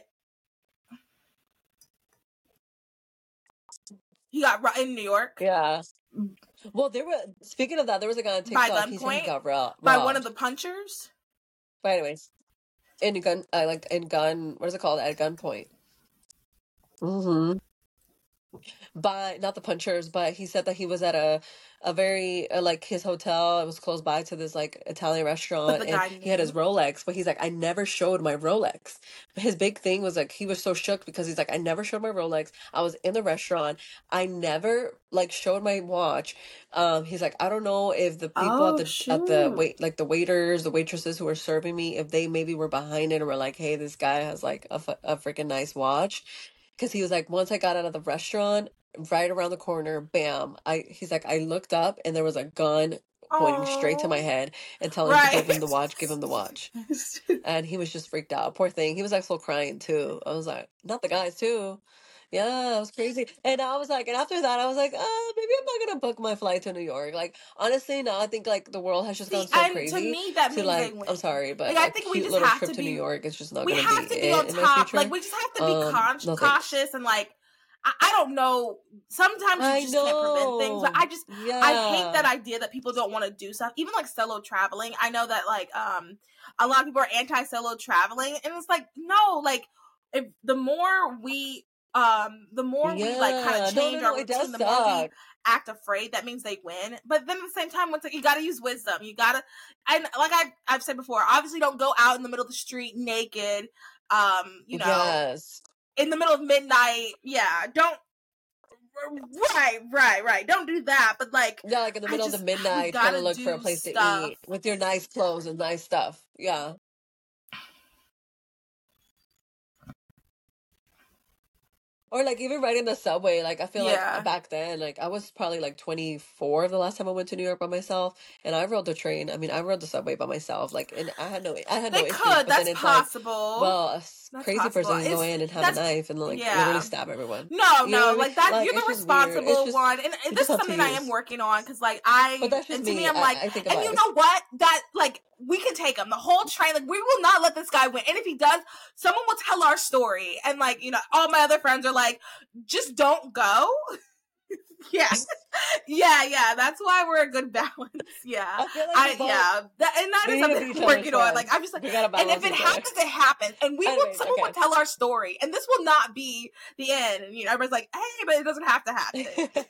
he got ru- in New York. Yeah. Well, there were, speaking of that, there was a guy on By TikTok. He said he gunpoint? got robbed. By one of the punchers. But anyways, in gun, I like in gun. What is it called? At gunpoint. Mm-hmm. By not the punchers, but he said that he was at a a very uh, like his hotel. It was close by to this like Italian restaurant, the and guy he had his knew. Rolex. But he's like, I never showed my Rolex. His big thing was like he was so shook because he's like, I never showed my Rolex. I was in the restaurant. I never like showed my watch. Um, he's like, I don't know if the people Oh, at the shoot. at the wait like the waiters, the waitresses who were serving me, if they maybe were behind it and were like, hey, this guy has like a, f- a freaking nice watch. Because he was like, once I got out of the restaurant, right around the corner, bam! I he's like, I looked up and there was a gun pointing straight to my head and telling Right. to give him the watch, give him the watch. And he was just freaked out. Poor thing. He was like still crying too. I was like, not the guys too. Yeah, it was crazy. And I was like, and after that, I was like, uh, maybe I'm not gonna book my flight to New York. Like, honestly, now I think like the world has just See, gone so and crazy. to me, that to means like, they win. I'm sorry, but Like, I a think we cute just little have trip to to New be- York is just not We gonna have be to be it on in my top. future. Like, we just have to be Um, con- no thanks. cautious and like, I, I don't know. Sometimes you I just can't prevent things, but know. I just Yeah. I hate that idea that people don't want to do stuff. Even like solo traveling. I know that like um a lot of people are anti solo traveling, and it's like no, like if the more we um the more we like kind Yeah. of No, change no, no. our It does routine, the more we suck. act afraid, that means they win. But then at the same time, once you got to use wisdom, you gotta, and like I I've said before, obviously don't go out in the middle of the street naked. Um, you know, Yes. in the middle of midnight. Yeah, don't. Right, right, right. Don't do that. But like, Yeah, like in the I middle just of the we midnight, trying to gotta look for a do place to stuff. eat with your nice clothes and nice stuff. Yeah. Or like even riding the subway, like I feel Yeah. like back then, like I was probably like twenty-four the last time I went to New York by myself, and I rode the train. I mean, I rode the subway by myself, like, and I had no, I had no They issues. could. But That's then it's possible. like, well, a s- That's crazy possible. person can go It's- in and have a that's- knife and like yeah. literally stab everyone. No, You know no, what I mean? like that. Like, you're the it's just weird. It's responsible just- one, and, and it's this is just up to something I you. am working on because, like, I But that's just and to me. me, I'm I- like, I think and about you it. know what? That like we can take him the whole train. Like, we will not let this guy win, and if he does, someone will tell our story, and like, you know, all my other friends are like, just don't go. Yeah, yeah, yeah. That's why we're a good balance. Yeah, I feel like I we both- yeah, that, and that we is need to something be each I'm other's working on. Like, friends. I'm just like, We gotta and if balance it each other. happens, it happens, and we will. Anyways, Someone okay. will tell our story, and this will not be the end. And you know, everybody's like, hey, but it doesn't have to happen.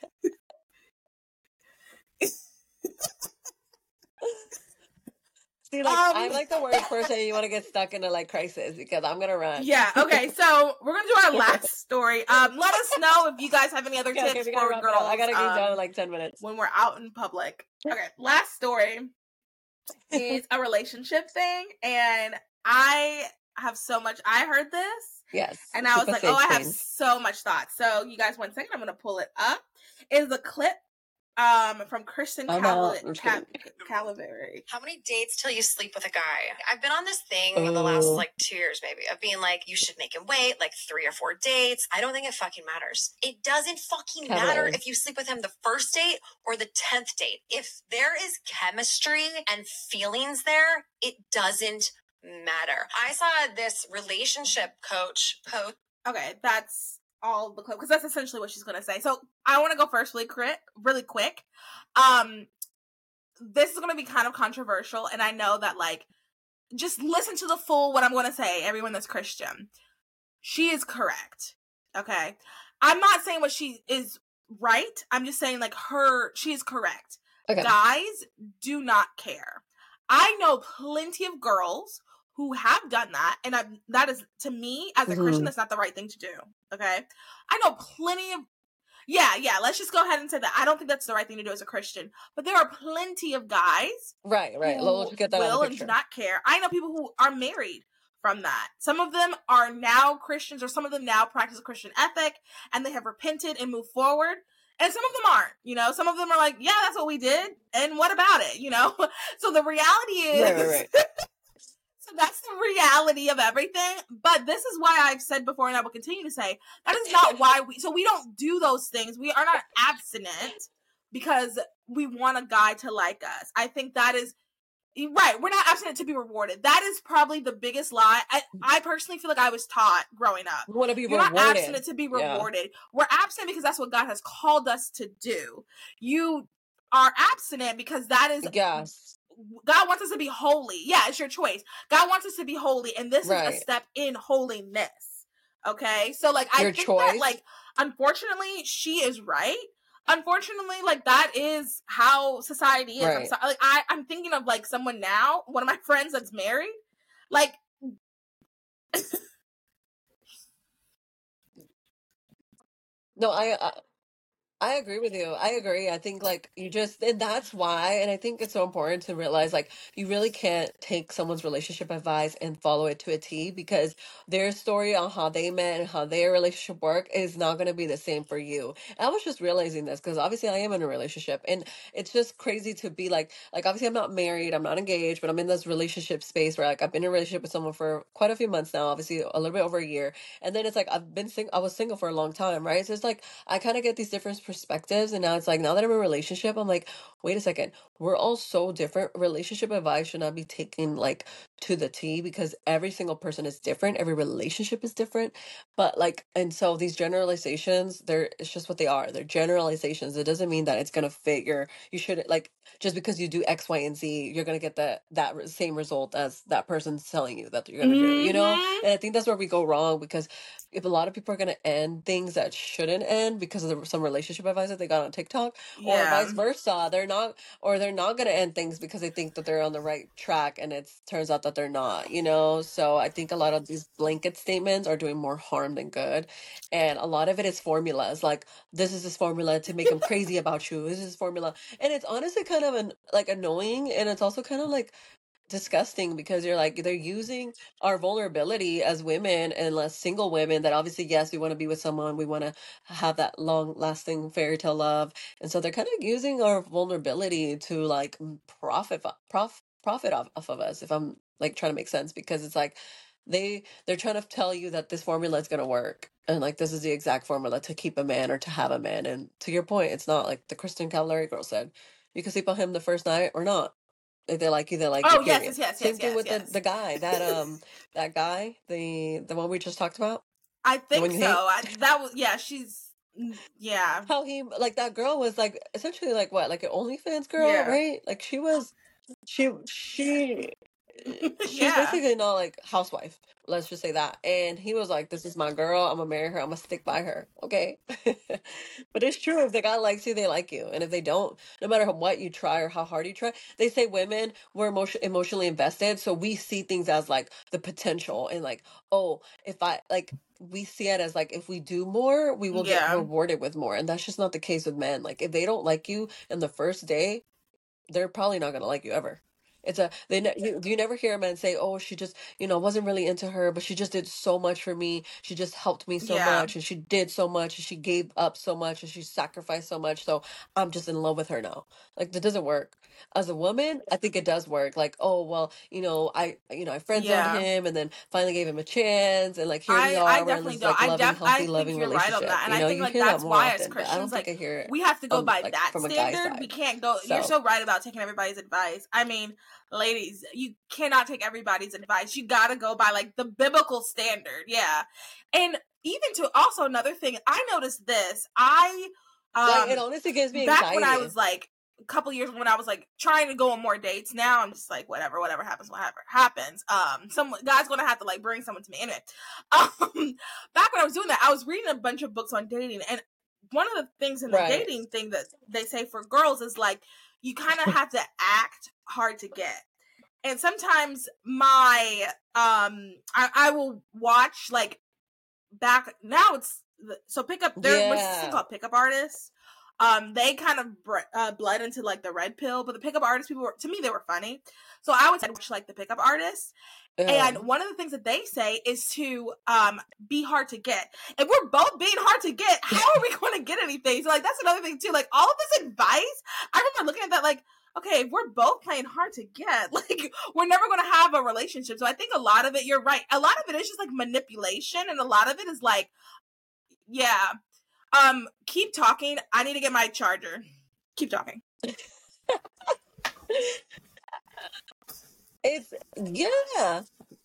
See, like Um, I'm like the worst person you want to get stuck in a like crisis because I'm gonna run. Yeah. Okay. So we're gonna do our last story. Um, let us know if you guys have any other Okay, tips okay, we gotta for wrap it up. girls. I gotta get um, done in like ten minutes. when we're out in public. Okay. Last story is a relationship thing, and I have so much. I heard this, Yes. and I was Super like, oh, I have safe so much thought. So you guys, one second, I'm gonna pull it up. It is a clip um from Kristen I'm Cal- out. I'm just Cal- Calavery. How many dates till you sleep with a guy? I've been on this thing in the last Oh. like two years maybe of being like, you should make him wait like three or four dates. I don't think it fucking matters. It doesn't fucking Totally. matter if you sleep with him the first date or the tenth date. If there is chemistry and feelings there, it doesn't matter. I saw this relationship coach post. Okay, that's all the clip because that's essentially what she's gonna say. So I want to go first, really quick. Really quick. Um, this is gonna be kind of controversial, and I know that like, just listen to the full what I'm gonna say. Everyone that's Christian, she is correct. Okay, I'm not saying what she is right. I'm just saying like her. She is correct. Okay. Guys do not care. I know plenty of girls who have done that, and I, that is, to me, as a Mhm. Christian, that's not the right thing to do, okay? I know plenty of, yeah, yeah, let's just go ahead and say that. I don't think that's the right thing to do as a Christian, but there are plenty of guys Right, right. who Let's get that will on the and do picture. not care. I know people who are married from that. Some of them are now Christians, or some of them now practice a Christian ethic and they have repented and moved forward. And some of them aren't, you know, some of them are like, yeah, that's what we did. And what about it? You know? So the reality is, Right, right, right. so that's the reality of everything. But this is why I've said before, and I will continue to say, that is not why we, so we don't do those things. We are not abstinent because we want a guy to like us. I think that is, right, we're not abstinent to be rewarded. That is probably the biggest lie. I, I personally feel like I was taught growing up. We want to be You're rewarded. not abstinent to be Yeah. rewarded. We're abstinent because that's what God has called us to do. You are abstinent because that is, Yes. God wants us to be holy. Yeah, it's your choice. God wants us to be holy, and this is a Right. step in holiness. Okay? So, like, I Your think choice. that, like, unfortunately, she is right. Unfortunately, like, that is how society is. I'm Right. sorry. Like, I, I'm thinking of, like, someone now, one of my friends that's married. Like, No, I, I I agree with you. I agree. I think like you just, and that's why, and I think it's so important to realize like you really can't take someone's relationship advice and follow it to a T, because their story on how they met and how their relationship worked is not going to be the same for you. And I was just realizing this because obviously I am in a relationship, and it's just crazy to be like, like obviously I'm not married, I'm not engaged, but I'm in this relationship space where like I've been in a relationship with someone for quite a few months now, obviously a little bit over a year. And then it's like I've been sing I was single for a long time, right? So it's like I kind of get these different perspectives, and now it's like now that I'm in a relationship, I'm like, wait a second, we're all so different. Relationship advice should not be taken like to the T, because every single person is different, every relationship is different. But like, and so these generalizations, they're it's just what they are. They're generalizations. It doesn't mean that it's gonna fit your. You should like just because you do X, Y, and Z, you're gonna get that that re- same result as that person's telling you that you're gonna do. You know, mm-hmm. and I think that's where we go wrong, because if a lot of people are going to end things that shouldn't end because of the, some relationship advice that they got on TikTok, or Yeah. vice versa, they're not, or they're not going to end things because they think that they're on the right track, and it turns out that they're not, you know? So I think a lot of these blanket statements are doing more harm than good. And a lot of it is formulas. Like, this is this formula to make them crazy about you. This is formula. And it's honestly kind of an, like annoying. And it's also kind of like, disgusting, because you're like they're using our vulnerability as women and as single women that obviously, yes, we want to be with someone, we want to have that long lasting fairy tale love, and so they're kind of using our vulnerability to like profit prof, profit off, off of us, if I'm like trying to make sense, because it's like they they're trying to tell you that this formula is going to work, and like this is the exact formula to keep a man or to have a man. And to your point, it's not. Like the Kristen Cavallari girl said, you can sleep on him the first night or not. If they like you, they like you, Oh, yes, period. yes, yes, Same yes, thing yes, with the yes. the guy that um that guy the the one we just talked about, I the think one you so. hate. I, that was, yeah, she's, yeah. How he like that girl was like essentially like what, like an OnlyFans girl, Yeah. right? Like she was she she she's Yeah. basically not like housewife, let's just say that. And he was like, this is my girl, I'm gonna marry her, I'm gonna stick by her, okay? But it's true, if the guy likes you, they like you. And if they don't, no matter how- what you try or how hard you try, they say women, we're emotion- emotionally invested, so we see things as like the potential, and like, oh, if I like we see it as like if we do more, we will get Yeah. rewarded with more. And that's just not the case with men. Like if they don't like you in the first day, they're probably not gonna like you ever. It's a they ne- you, you never hear a man say, "Oh, she just you know wasn't really into her, but she just did so much for me. She just helped me so Yeah. much, and she did so much, and she gave up so much, and she sacrificed so much. So I'm just in love with her now." Like that doesn't work. As a woman, I think it does work. Like, oh well, you know, I you know I friend zoned Yeah. him, and then finally gave him a chance, and like here we I, I are, we're in definitely this don't. like I loving, def I healthy, think loving you're right on relationship. that, and You I know, think you like hear that that's more why as often, but I don't Christians, think like I hear it we have to go on by like that from a guy's standard. We side. can't go. You're So so right about taking everybody's advice. I mean, ladies, you cannot take everybody's advice. You gotta go by like the biblical standard. Yeah, and even to also another thing, I noticed this. I like it um honestly gives me back when I anxiety. was like a couple years when I was like trying to go on more dates. Now I'm just like whatever, whatever happens, whatever happens. Um, some guy's gonna have to like bring someone to me anyway. Um, back when I was doing that, I was reading a bunch of books on dating, and one of the things in the Right. dating thing that they say for girls is like you kind of have to act hard to get. And sometimes my um I, I will watch like back now it's so pick up there was this thing Yeah. called Pickup Artists. Um, they kind of bre- uh, bled into like the red pill, but the pickup artist people were, to me, they were funny. So I would watch like the pickup artists. Yeah. And one of the things that they say is to um, be hard to get. If we're both being hard to get, how are we going to get anything? So like that's another thing too. Like all of this advice, I remember looking at that like, okay, if we're both playing hard to get, like we're never going to have a relationship. So I think a lot of it, you're right. A lot of it is just like manipulation, and a lot of it is like, yeah. Um, keep talking. I need to get my charger. Keep talking. It's yeah.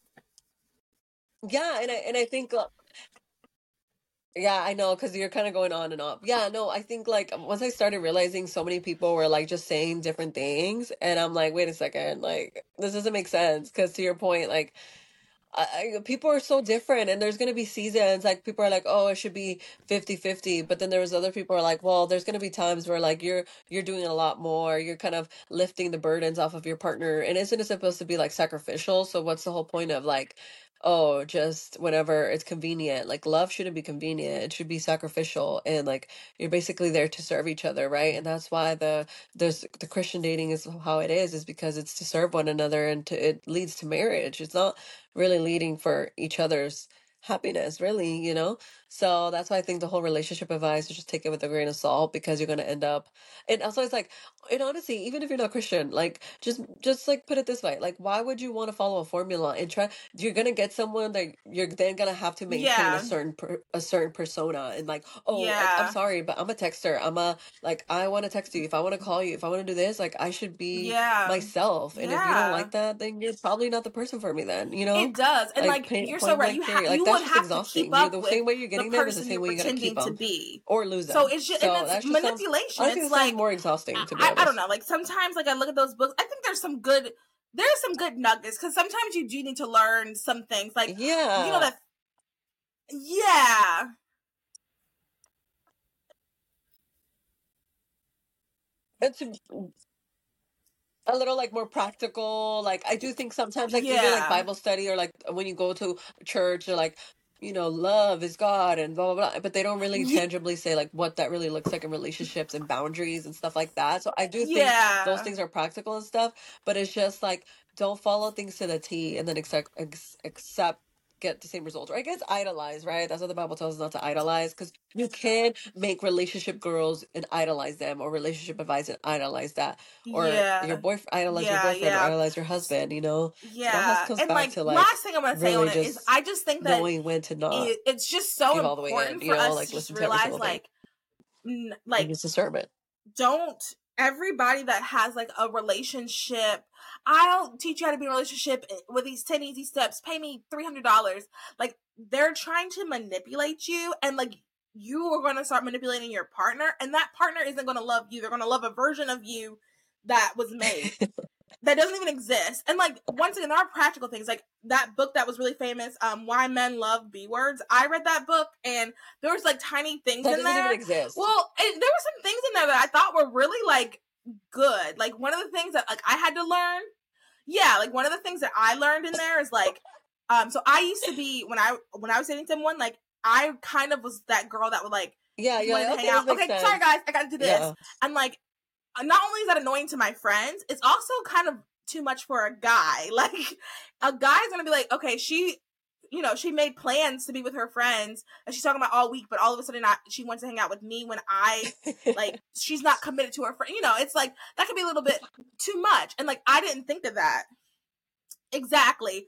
Yeah, and I and I think uh, yeah, I know because you're kind of going on and off. Yeah, no, I think like once I started realizing so many people were like just saying different things, and I'm like, wait a second, like this doesn't make sense. Because to your point, like I, I, people are so different, and there's going to be seasons like people are like, oh, it should be fifty fifty, but then there was other people are like, well, there's going to be times where like you're you're doing a lot more, you're kind of lifting the burdens off of your partner, and isn't it supposed to be like sacrificial? So what's the whole point of like, oh, just whenever it's convenient? Like love shouldn't be convenient, it should be sacrificial, and like you're basically there to serve each other, right? And that's why the there's the Christian dating is how it is is because it's to serve one another, and to it leads to marriage. It's not really leading for each other's happiness, really, you know? So that's why I think the whole relationship advice is just take it with a grain of salt, because you're gonna end up, and also it's like, and honestly, even if you're not Christian, like just just like put it this way, like why would you want to follow a formula and try, you're gonna get someone that you're then gonna have to maintain Yeah. a certain per, a certain persona, and like, oh, like I'm Yeah. sorry, but I'm a texter. I'm a like I want to text you. If I want to call you, if I want to do this, like I should be Yeah. myself. And if you don't Yeah. like that, then you're probably not the person for me then, you know? It does. And Like like pain, you're so point right. blank You period. have Like you that's would just have to exhausting. keep You're up the with same way you're the getting them is the person same you're way you gotta keep pretending to them be. or lose So them. it's just, So and that it's just sounds, manipulation. honestly, It's that sounds like more exhausting, I, to be I, I don't honest. know. Like sometimes, like I look at those books. I think there's some good. There's some good nuggets because sometimes you do need to learn some things. Like you know Yeah. that. Yeah. It's a little like more practical. Like I do think sometimes like even like Yeah. Bible study, or like when you go to church, or like, you know, love is God and blah blah blah, but they don't really Ye- tangibly say like what that really looks like in relationships and boundaries and stuff like that. So I do think those Yeah. things are practical and stuff, but it's just like don't follow things to the T and then accept ex- accept get the same results. Or I guess idolize, right? That's what the Bible tells us not to idolize, because you can make relationship girls and idolize them, or relationship advice and idolize that, or your Yeah. boyfriend idolize your Yeah. boyfriend, or Yeah. idolize your husband, you know? So that has Yeah. comes And back like to like last thing I'm gonna say on really it is just I just think that knowing when to not it, it's just so give all the way in, important you for know, us like to just listen to every realize single thing like n- and like just discernment. don't everybody that has like a relationship, I'll teach you how to be in a relationship with these ten easy steps, pay me three hundred dollars. Like they're trying to manipulate you, and like you are going to start manipulating your partner, and that partner isn't going to love you. They're going to love a version of you that was made that doesn't even exist. And like once again, there are practical things, like that book that was really famous, um Why Men Love B Words. I read that book, and there was like tiny things That in doesn't even there. exist. Well, and there were some things in there that I thought were really like good. Like one of the things that like I had to learn, yeah, like one of the things that I learned in there is like, um, so I used to be when I when I was dating someone, like I kind of was that girl that would like, Yeah, you yeah, wanted to okay, hang this out. makes Okay, sense. sorry guys, I gotta do this. Yeah. And like, not only is that annoying to my friends, it's also kind of too much for a guy. Like a guy's gonna be like, okay, she, you know, she made plans to be with her friends and she's talking about all week, but all of a sudden I, she wants to hang out with me when I like she's not committed to her friend. You know, it's like that could be a little bit too much. And like I didn't think of that. Exactly.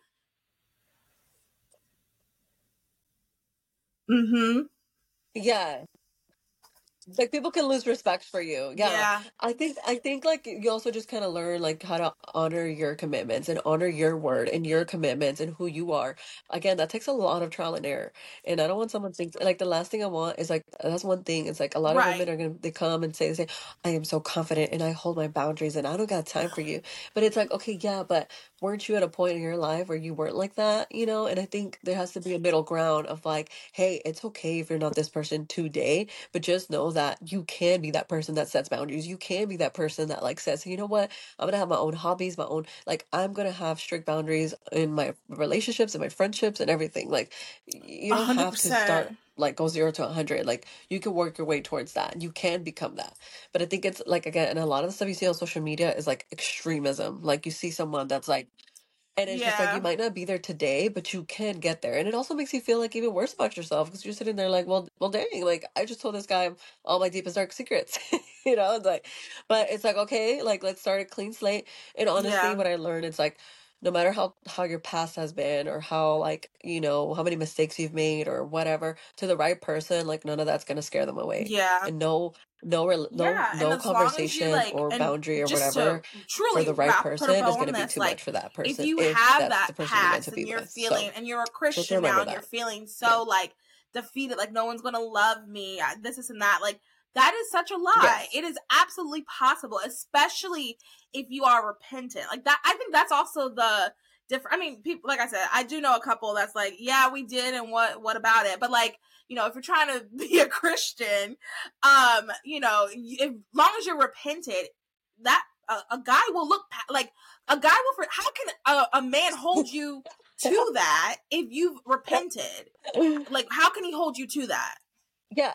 Mm-hmm. Yeah. Like people can lose respect for you. Yeah. Yeah. I think I think like you also just kind of learn like how to honor your commitments and honor your word and your commitments and who you are. Again, that takes a lot of trial and error. And I don't want someone to think like the last thing I want is like that's one thing. It's like a lot of women Right. are gonna they come and say they say, I am so confident and I hold my boundaries and I don't got time for you. But it's like, okay, yeah, but weren't you at a point in your life where you weren't like that, you know? And I think there has to be a middle ground of like, hey, it's okay if you're not this person today, but just know that you can be that person that sets boundaries. You can be that person that like says, you know what, I'm gonna have my own hobbies, my own like I'm gonna have strict boundaries in my relationships and my friendships and everything. Like y- you A don't hundred have to start percent. like go zero to a hundred. Like you can work your way towards that. You can become that. But I think it's like, again, and a lot of the stuff you see on social media is like extremism. Like you see someone that's like, and it's just like you Yeah. might not be there today, but you can get there. And it also makes you feel like even worse about yourself because you're sitting there like, well, well, dang, like I just told this guy all my deepest dark secrets, you know. It's like, but it's like, okay, like let's start a clean slate. And honestly, Yeah. what I learned, it's like, no matter how how your past has been or how like you know how many mistakes you've made or whatever, to the right person, like none of that's gonna scare them away. Yeah. And no, no, rel- no, Yeah. And no as long as you conversation like, or and boundary or just to whatever for truly the right wrap, put a person bow is going on to be this, too like much for that if person you if have that's that the person you're meant past to and be you're with. feeling, So and you're a just Christian now, remember and you're that. feeling Yeah. so like defeated, like no one's gonna love me, I- this, this, and that, like that is such a lie. Yes. It is absolutely possible, especially if you are repentant. Like that, I think that's also the different. I mean, people, like I said, I do know a couple that's like, yeah, we did, and what, what about it? But like, you know, if you're trying to be a Christian, um, you know, you- if, as long as you're repentant, that a, a guy will look pa- like a guy will. For, how can a, a man hold you to that if you've repented? Like, how can he hold you to that? Yeah.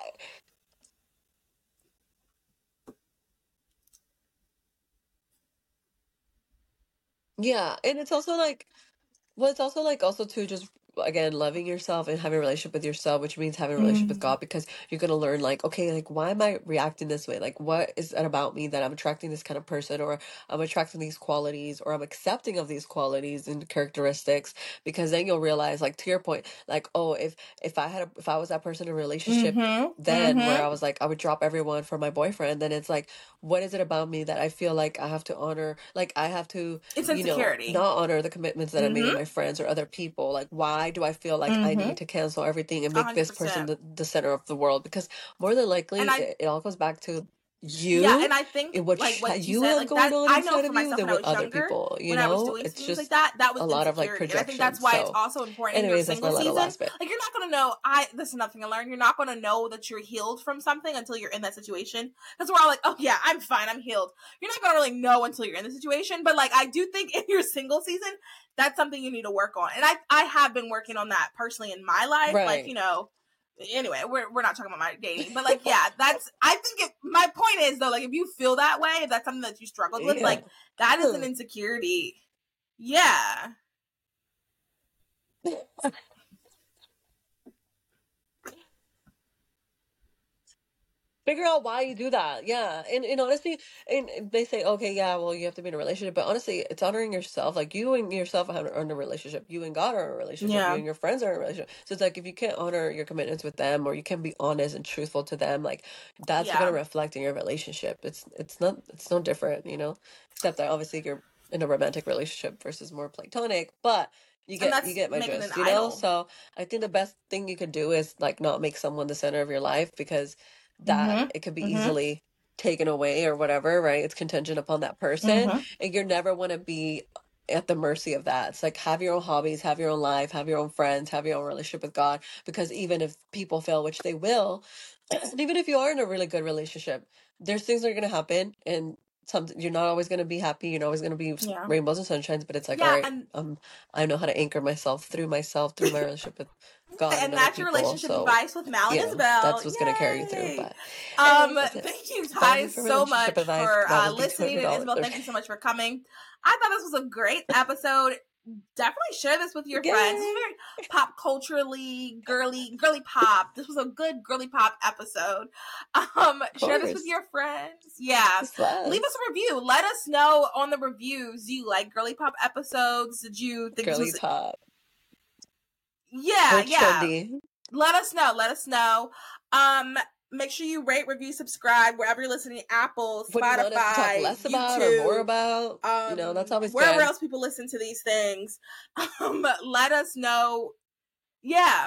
Yeah. And it's also like, well, it's also like also too just again loving yourself and having a relationship with yourself, which means having a relationship with Mm. God because you're gonna learn like, okay, like why am I reacting this way? Like what is it about me that I'm attracting this kind of person or I'm attracting these qualities or I'm accepting of these qualities and characteristics because then you'll realize like to your point, like, oh, if if I had a, if I was that person in a relationship Mm-hmm. then where Mm-hmm. I was like I would drop everyone for my boyfriend, then it's like, what is it about me that I feel like I have to honor, like I have to It's you know, insecurity. not honor the commitments that I made with Mm-hmm. my friends or other people. Like, why do I feel like I Mm-hmm. need to cancel everything and A make hundred this person percent. the, the center of the world? Because more than likely, And I, it, it all goes back to yeah, you and I think and what like sh- what you you said, have like going that, on I know inside for of you myself than when I with was other younger, people. You when I was know, doing it's things like just that, that was a lot of like insecurity. And I think that's projections. why it's So, also important in your anyways, that's my single little season. last bit. Like you're not gonna know, I this is nothing I learned. You're not gonna know that you're healed from something until you're in that situation. Because we're all like, oh yeah, I'm fine, I'm healed. You're not gonna really know until you're in the situation. But like I do think in your single season, that's something you need to work on. And I I have been working on that personally in my life. Like, Right. you know, anyway, we're we're not talking about my dating, but like, yeah, that's. I think it, my point is though, like, if you feel that way, if that's something that you struggled with, Yeah. like, that is an insecurity. Yeah. Figure out why you do that. Yeah. And and honestly, and and they say, okay, yeah, well, you have to be in a relationship. But honestly, it's honoring yourself. Like you and yourself are in a relationship. You and God are in a relationship. You Yeah. and your friends are in a relationship. So it's like if you can't honor your commitments with them or you can be honest and truthful to them, like that's Yeah. gonna reflect in your relationship. It's it's not it's no different, you know? Except that obviously you're in a romantic relationship versus more platonic, but you And get you that's get my making an gist, you know? idol. So I think the best thing you could do is like not make someone the center of your life because that Mm-hmm. it could be Mm-hmm. easily taken away or whatever, right? It's contingent upon that person. Mm-hmm. And you never want to be at the mercy of that. It's like have your own hobbies, have your own life, have your own friends, have your own relationship with God. Because even if people fail, which they will, and even if you are in a really good relationship, there's things that are gonna happen and some you're not always gonna be happy, you're not always gonna be Yeah. rainbows and sunshines, but it's like, all Yeah, right, and um I know how to anchor myself through myself, through my relationship with God and and other that's your people. relationship So advice with Mal and yeah, Isabel. that's what's gonna carry you through. Yay! But Um, anyways, that's it. thank you Bye guys for so relationship much advice. for That uh, would be two listening. hundred And dollars. Isabel, thank you so much for coming. I thought this was a great episode. Definitely share this with your friends. This Yay! was very pop culturally girly, girly pop. This was a good girly pop episode. Um, Of share this with course. your friends. Yeah. Just Leave less. us a review. Let us know on the reviews. Do you like girly pop episodes? Did you think Girly this was pop. yeah, Or yeah. trendy. Let us know. Let us know. Um, make sure you rate, review, subscribe wherever you're listening. Apple, What do you want us to talk Spotify, less about or more YouTube, about? um, You know, that's always wherever good. else people listen to these things. Um, let us know. Yeah.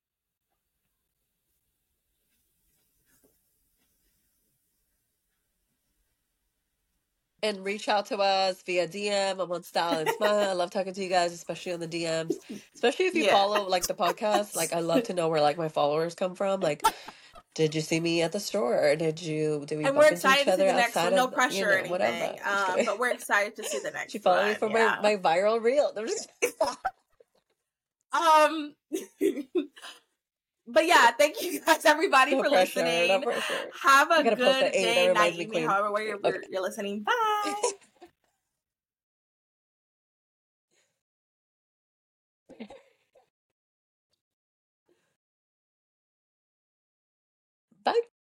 And reach out to us via D M. I'm on Style and Smile. I love talking to you guys, especially on the D Ms. Especially if you Yeah. follow like the podcast. Like I love to know where like my followers come from. Like, did you see me at the store? Or did you did we And bump we're into each excited to see other the next outside one. No of pressure you or know, whatever? anything. Just Um, kidding. but we're excited to see the next She follow me one. for Yeah. my, my viral reel. I'm just Um but yeah, thank you guys, everybody, No for pressure, listening. no pressure. Have I a gotta post good at eight. That day, night, reminds me, evening, Queen. however you're, Okay. you're listening. Bye. Bye.